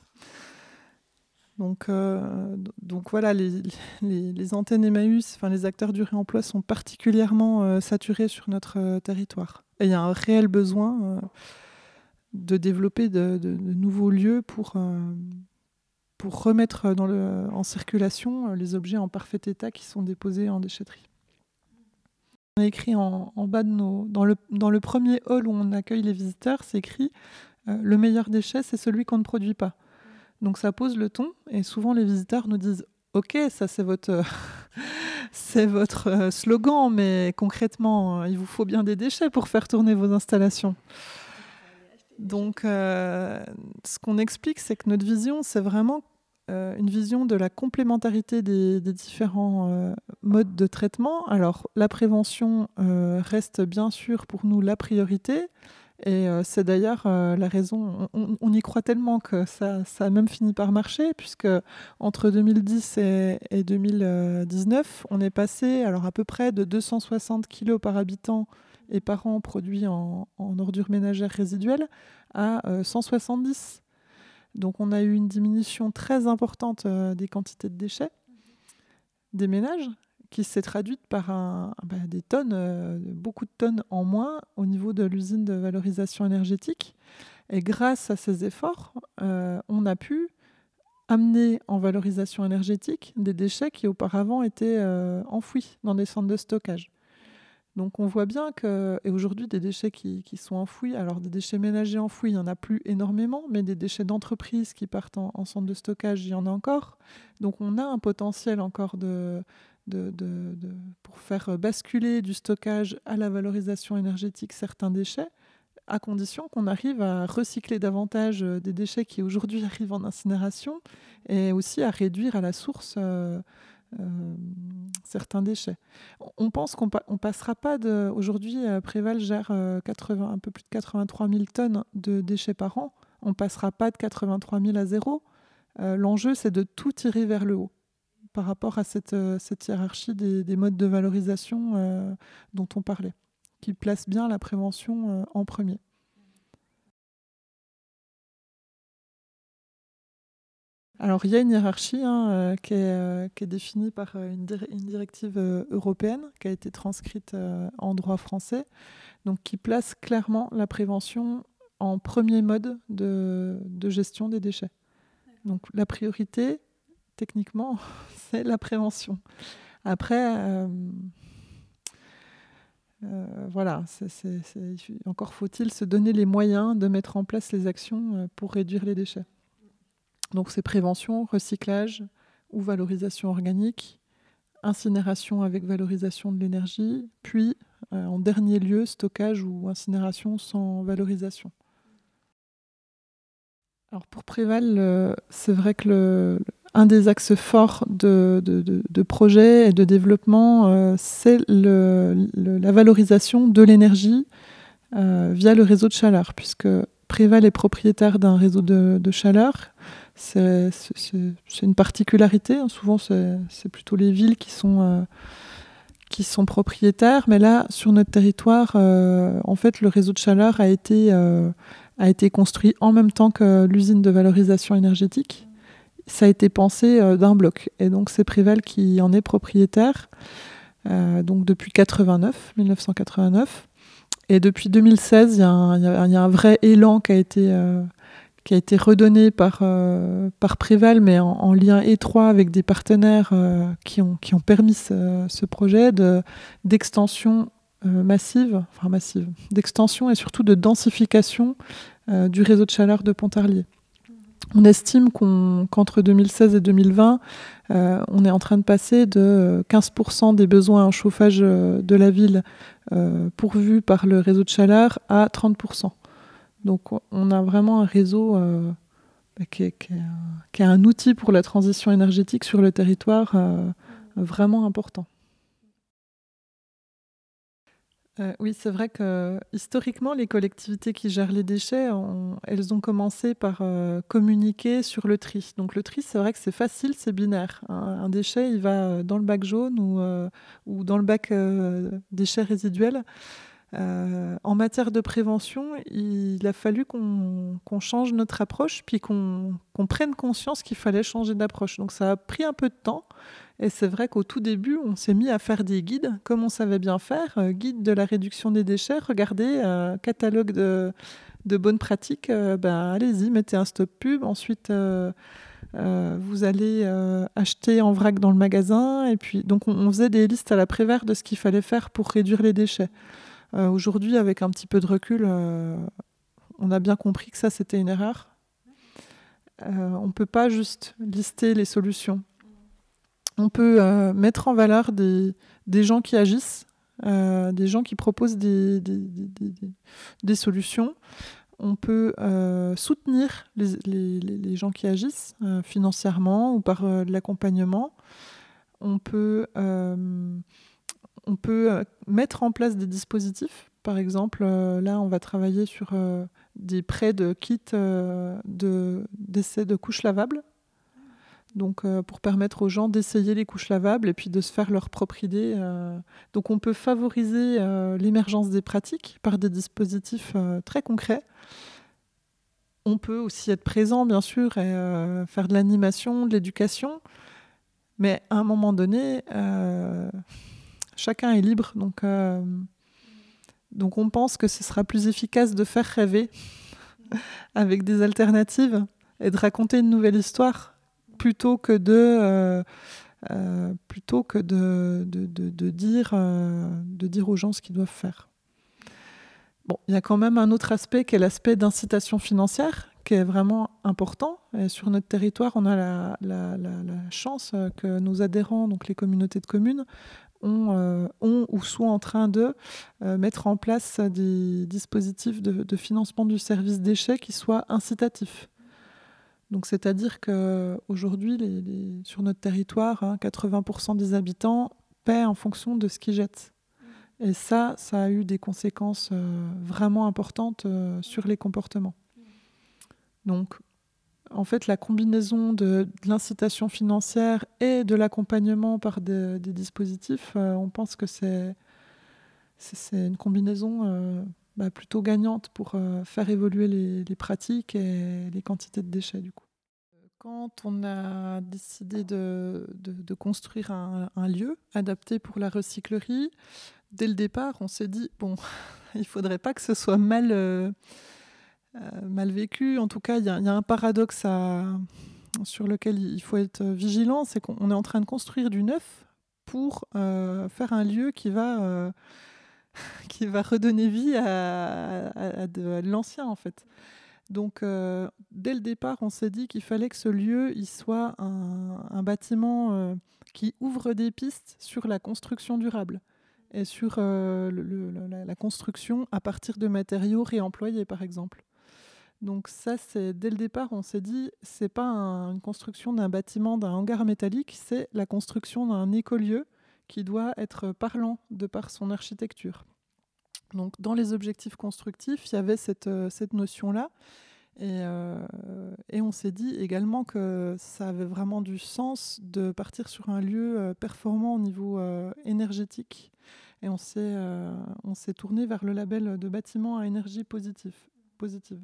Donc, euh, donc voilà, les, les, les antennes Emmaüs, enfin les acteurs du réemploi sont particulièrement euh, saturés sur notre euh, territoire. Et il y a un réel besoin euh, de développer de, de, de nouveaux lieux pour... Euh, pour remettre dans le, en circulation les objets en parfait état qui sont déposés en déchetterie. On a écrit en, en bas de nos... Dans le, dans le premier hall où on accueille les visiteurs, c'est écrit euh, « Le meilleur déchet, c'est celui qu'on ne produit pas ». Donc ça pose le ton, et souvent les visiteurs nous disent « Ok, ça c'est votre, c'est votre slogan, mais concrètement, il vous faut bien des déchets pour faire tourner vos installations ». Donc, euh, ce qu'on explique, c'est que notre vision, c'est vraiment euh, une vision de la complémentarité des, des différents euh, modes de traitement. Alors, la prévention euh, reste bien sûr pour nous la priorité. Et euh, c'est d'ailleurs euh, la raison, on, on y croit tellement que ça, ça a même fini par marcher, puisque entre deux mille dix et, et deux mille dix-neuf, on est passé alors à peu près de deux cent soixante kilos par habitant et par an produits en, en ordures ménagères résiduelles à euh, cent soixante-dix. Donc on a eu une diminution très importante euh, des quantités de déchets des ménages, qui s'est traduite par un, bah, des tonnes, euh, beaucoup de tonnes en moins au niveau de l'usine de valorisation énergétique. Et grâce à ces efforts, euh, on a pu amener en valorisation énergétique des déchets qui auparavant étaient euh, enfouis dans des centres de stockage. Donc on voit bien que, et aujourd'hui des déchets qui, qui sont enfouis, alors des déchets ménagers enfouis, il n'y en a plus énormément, mais des déchets d'entreprise qui partent en, en centre de stockage, il y en a encore. Donc on a un potentiel encore de, de, de, de, pour faire basculer du stockage à la valorisation énergétique certains déchets, à condition qu'on arrive à recycler davantage des déchets qui aujourd'hui arrivent en incinération et aussi à réduire à la source euh, Euh, certains déchets. On pense qu'on ne pa- passera pas de... Aujourd'hui, euh, Préval gère euh, quatre-vingts, un peu plus de quatre-vingt-trois mille tonnes de déchets par an. On ne passera pas de quatre-vingt-trois mille à zéro. Euh, l'enjeu, c'est de tout tirer vers le haut par rapport à cette, euh, cette hiérarchie des, des modes de valorisation euh, dont on parlait, qui place bien la prévention euh, en premier. Alors, il y a une hiérarchie hein, euh, qui, est, euh, qui est définie par euh, une, dir- une directive euh, européenne qui a été transcrite euh, en droit français, donc qui place clairement la prévention en premier mode de, de gestion des déchets. Donc, la priorité, techniquement, c'est la prévention. Après, euh, euh, voilà, c'est, c'est, c'est, encore faut-il se donner les moyens de mettre en place les actions euh, pour réduire les déchets. Donc c'est prévention, recyclage ou valorisation organique, incinération avec valorisation de l'énergie, puis euh, en dernier lieu stockage ou incinération sans valorisation. Alors pour Préval, euh, c'est vrai que le, un des axes forts de, de, de, de projet et de développement, euh, c'est le, le, la valorisation de l'énergie euh, via le réseau de chaleur, puisque Préval est propriétaire d'un réseau de, de chaleur. C'est, c'est, c'est une particularité. Souvent, c'est, c'est plutôt les villes qui sont, euh, qui sont propriétaires. Mais là, sur notre territoire, euh, en fait, le réseau de chaleur a été, euh, a été construit en même temps que l'usine de valorisation énergétique. Ça a été pensé euh, d'un bloc. Et donc, c'est Préval qui en est propriétaire euh, donc depuis quatre-vingt-neuf, dix-neuf cent quatre-vingt-neuf. Et depuis deux mille seize, il y, y, y a un vrai élan qui a été... Euh, qui a été redonné par, euh, par Préval, mais en, en lien étroit avec des partenaires euh, qui, ont, qui ont permis ce, ce projet de, d'extension euh, massive, enfin massive, d'extension et surtout de densification euh, du réseau de chaleur de Pontarlier. On estime qu'on, qu'entre deux mille seize et deux mille vingt, euh, on est en train de passer de quinze pour cent des besoins en chauffage de la ville euh, pourvus par le réseau de chaleur à trente pour cent. Donc on a vraiment un réseau euh, qui, est, qui, est, qui est un outil pour la transition énergétique sur le territoire euh, vraiment important. Euh, oui, c'est vrai que historiquement, les collectivités qui gèrent les déchets, ont, elles ont commencé par euh, communiquer sur le tri. Donc le tri, c'est vrai que c'est facile, c'est binaire. Un, un déchet, il va dans le bac jaune ou, euh, ou dans le bac euh, déchets résiduels. Euh, en matière de prévention, il a fallu qu'on, qu'on change notre approche, puis qu'on, qu'on prenne conscience qu'il fallait changer d'approche. Donc ça a pris un peu de temps. Et c'est vrai qu'au tout début, on s'est mis à faire des guides, comme on savait bien faire, euh, guide de la réduction des déchets. Regardez, euh, catalogue de, de bonnes pratiques, euh, ben, allez-y, mettez un stop pub. Ensuite, euh, euh, vous allez euh, acheter en vrac dans le magasin. Et puis, donc, on, on faisait des listes à la Prévert de ce qu'il fallait faire pour réduire les déchets. Euh, aujourd'hui, avec un petit peu de recul, euh, on a bien compris que ça, c'était une erreur. Euh, on ne peut pas juste lister les solutions. On peut euh, mettre en valeur des, des gens qui agissent, euh, des gens qui proposent des, des, des, des, des solutions. On peut euh, soutenir les, les, les gens qui agissent euh, financièrement ou par euh, de l'accompagnement. On peut, euh, on peut mettre en place des dispositifs. Par exemple, euh, là, on va travailler sur euh, des prêts de kits euh, de, d'essais de couches lavables. Donc, euh, pour permettre aux gens d'essayer les couches lavables et puis de se faire leur propre idée. Euh. Donc, on peut favoriser euh, l'émergence des pratiques par des dispositifs euh, très concrets. On peut aussi être présent, bien sûr, et euh, faire de l'animation, de l'éducation. Mais à un moment donné, euh, chacun est libre. Donc, euh, donc, on pense que ce sera plus efficace de faire rêver avec des alternatives et de raconter une nouvelle histoire plutôt que de, euh, euh, plutôt que de, de, de, de, dire, euh, de dire aux gens ce qu'ils doivent faire. Bon, il y a quand même un autre aspect qui est l'aspect d'incitation financière, qui est vraiment important. Et sur notre territoire, on a la, la, la, la chance que nos adhérents, donc les communautés de communes, ont, euh, ont ou sont en train de euh, mettre en place des dispositifs de, de financement du service déchets qui soient incitatifs. Donc, c'est-à-dire qu'aujourd'hui, les, les, sur notre territoire, hein, quatre-vingts pour cent des habitants paient en fonction de ce qu'ils jettent. Et ça, ça a eu des conséquences euh, vraiment importantes euh, sur les comportements. Donc, en fait, la combinaison de, de l'incitation financière et de l'accompagnement par de, des dispositifs, euh, on pense que c'est, c'est, c'est une combinaison euh, bah, plutôt gagnante pour euh, faire évoluer les, les pratiques et les quantités de déchets, du coup. Quand on a décidé de, de, de construire un, un lieu adapté pour la recyclerie, dès le départ, on s'est dit, bon, il ne faudrait pas que ce soit mal, euh, euh, mal vécu. En tout cas, il y, y a un paradoxe à, sur lequel il faut être vigilant, c'est qu'on est en train de construire du neuf pour euh, faire un lieu qui va, euh, qui va redonner vie à, à, à, de, à de l'ancien, en fait. Donc, euh, dès le départ, on s'est dit qu'il fallait que ce lieu il soit un, un bâtiment euh, qui ouvre des pistes sur la construction durable et sur euh, le, le, la, la construction à partir de matériaux réemployés, par exemple. Donc ça, c'est dès le départ, on s'est dit, c'est pas un, une construction d'un bâtiment, d'un hangar métallique, c'est la construction d'un écolieu qui doit être parlant de par son architecture. Donc, dans les objectifs constructifs, il y avait cette, euh, cette notion-là. Et, euh, et on s'est dit également que ça avait vraiment du sens de partir sur un lieu euh, performant au niveau euh, énergétique. Et on s'est, euh, on s'est tourné vers le label de bâtiment à énergie positive. positive.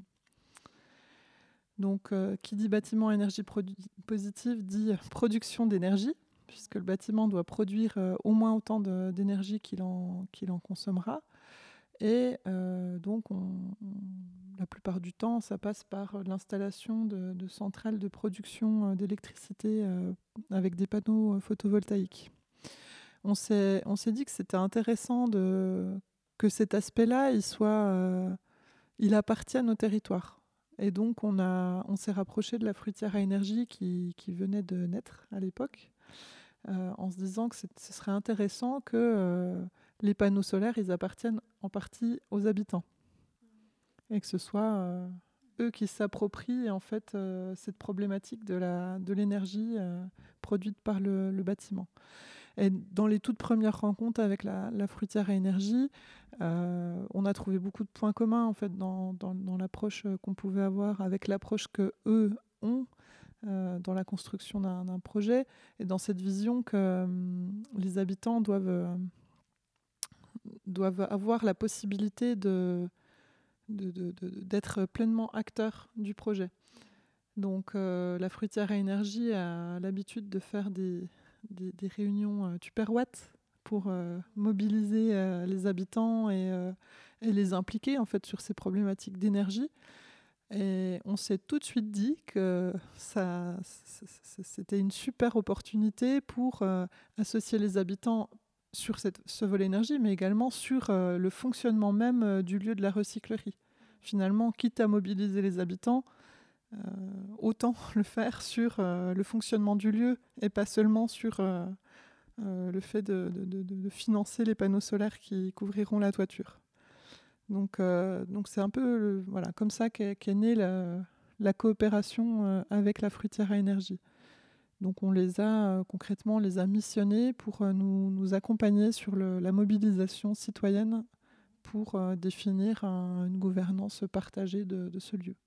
Donc, euh, qui dit bâtiment à énergie produ- positive dit production d'énergie, puisque le bâtiment doit produire euh, au moins autant de, d'énergie qu'il en, qu'il en consommera. Et euh, donc, on, on, la plupart du temps, ça passe par l'installation de, de centrales de production d'électricité euh, avec des panneaux photovoltaïques. On s'est, on s'est dit que c'était intéressant de, que cet aspect-là, il soit, euh, ils appartiennent au territoire. Et donc, on, a, on s'est rapproché de la fruitière à énergie qui, qui venait de naître à l'époque, euh, en se disant que ce serait intéressant que euh, les panneaux solaires, ils appartiennent en partie aux habitants. Et que ce soit euh, eux qui s'approprient en fait, euh, cette problématique de, la, de l'énergie euh, produite par le, le bâtiment. Et dans les toutes premières rencontres avec la, la fruitière à énergie, euh, on a trouvé beaucoup de points communs en fait, dans, dans, dans l'approche qu'on pouvait avoir avec l'approche qu'eux ont euh, dans la construction d'un, d'un projet et dans cette vision que euh, les habitants doivent, euh, doivent avoir la possibilité de, de, de, de, d'être pleinement acteurs du projet. Donc euh, la fruitière à énergie a l'habitude de faire des Des, des réunions euh, Tupperwatt pour euh, mobiliser euh, les habitants et, euh, et les impliquer en fait, sur ces problématiques d'énergie. Et on s'est tout de suite dit que ça, c'était une super opportunité pour euh, associer les habitants sur cette, ce volet énergie, mais également sur euh, le fonctionnement même euh, du lieu de la recyclerie. Finalement, quitte à mobiliser les habitants, Euh, autant le faire sur euh, le fonctionnement du lieu et pas seulement sur euh, euh, le fait de, de, de, de financer les panneaux solaires qui couvriront la toiture. Donc, euh, donc c'est un peu euh, voilà, comme ça qu'est, qu'est née la, la coopération euh, avec la fruitière à énergie. Donc on les a euh, concrètement, on les a missionnés pour euh, nous, nous accompagner sur le, la mobilisation citoyenne pour euh, définir un, une gouvernance partagée de, de ce lieu.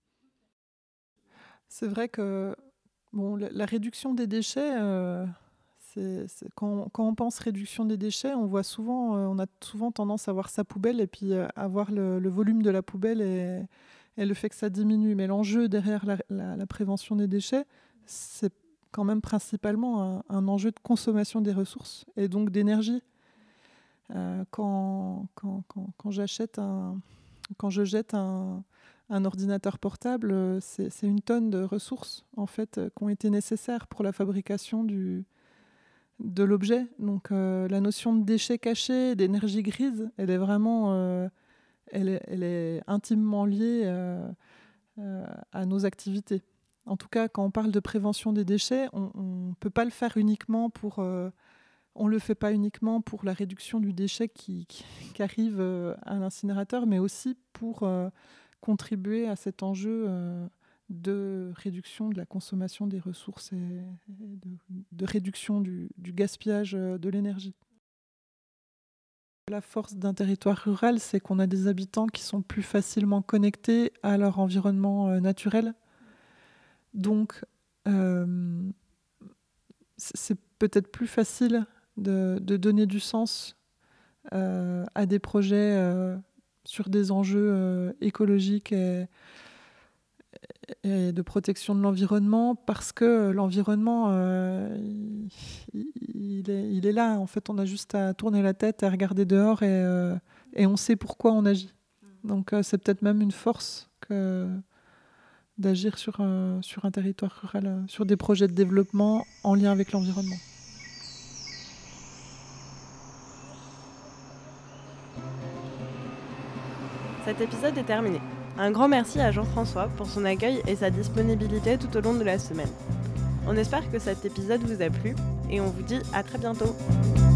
C'est vrai que bon, la, la réduction des déchets, euh, c'est, c'est, quand, quand on pense réduction des déchets, on voit souvent, euh, on a souvent tendance à voir sa poubelle et puis euh, à voir le, le volume de la poubelle et, et le fait que ça diminue. Mais l'enjeu derrière la, la, la prévention des déchets, c'est quand même principalement un, un enjeu de consommation des ressources et donc d'énergie. Euh, quand, quand, quand, quand j'achète un, quand je jette un Un ordinateur portable, c'est, c'est une tonne de ressources en fait, qui ont été nécessaires pour la fabrication du, de l'objet. Donc euh, la notion de déchets cachés, d'énergie grise, elle est vraiment euh, elle est, elle est intimement liée euh, euh, à nos activités. En tout cas, quand on parle de prévention des déchets, on ne peut pas le faire uniquement pour... Euh, on ne le fait pas uniquement pour la réduction du déchet qui, qui, qui arrive euh, à l'incinérateur, mais aussi pour... Euh, contribuer à cet enjeu euh, de réduction de la consommation des ressources et, et de, de réduction du, du gaspillage de l'énergie. La force d'un territoire rural, c'est qu'on a des habitants qui sont plus facilement connectés à leur environnement euh, naturel. Donc, euh, c'est peut-être plus facile de, de donner du sens euh, à des projets euh, sur des enjeux euh, écologiques et, et de protection de l'environnement, parce que l'environnement, euh, il, il, est, il est là. En fait, on a juste à tourner la tête, à regarder dehors et, euh, et on sait pourquoi on agit. Donc, euh, c'est peut-être même une force que d'agir sur, euh, sur un territoire rural, euh, sur des projets de développement en lien avec l'environnement. Cet épisode est terminé. Un grand merci à Jean-François pour son accueil et sa disponibilité tout au long de la semaine. On espère que cet épisode vous a plu et on vous dit à très bientôt.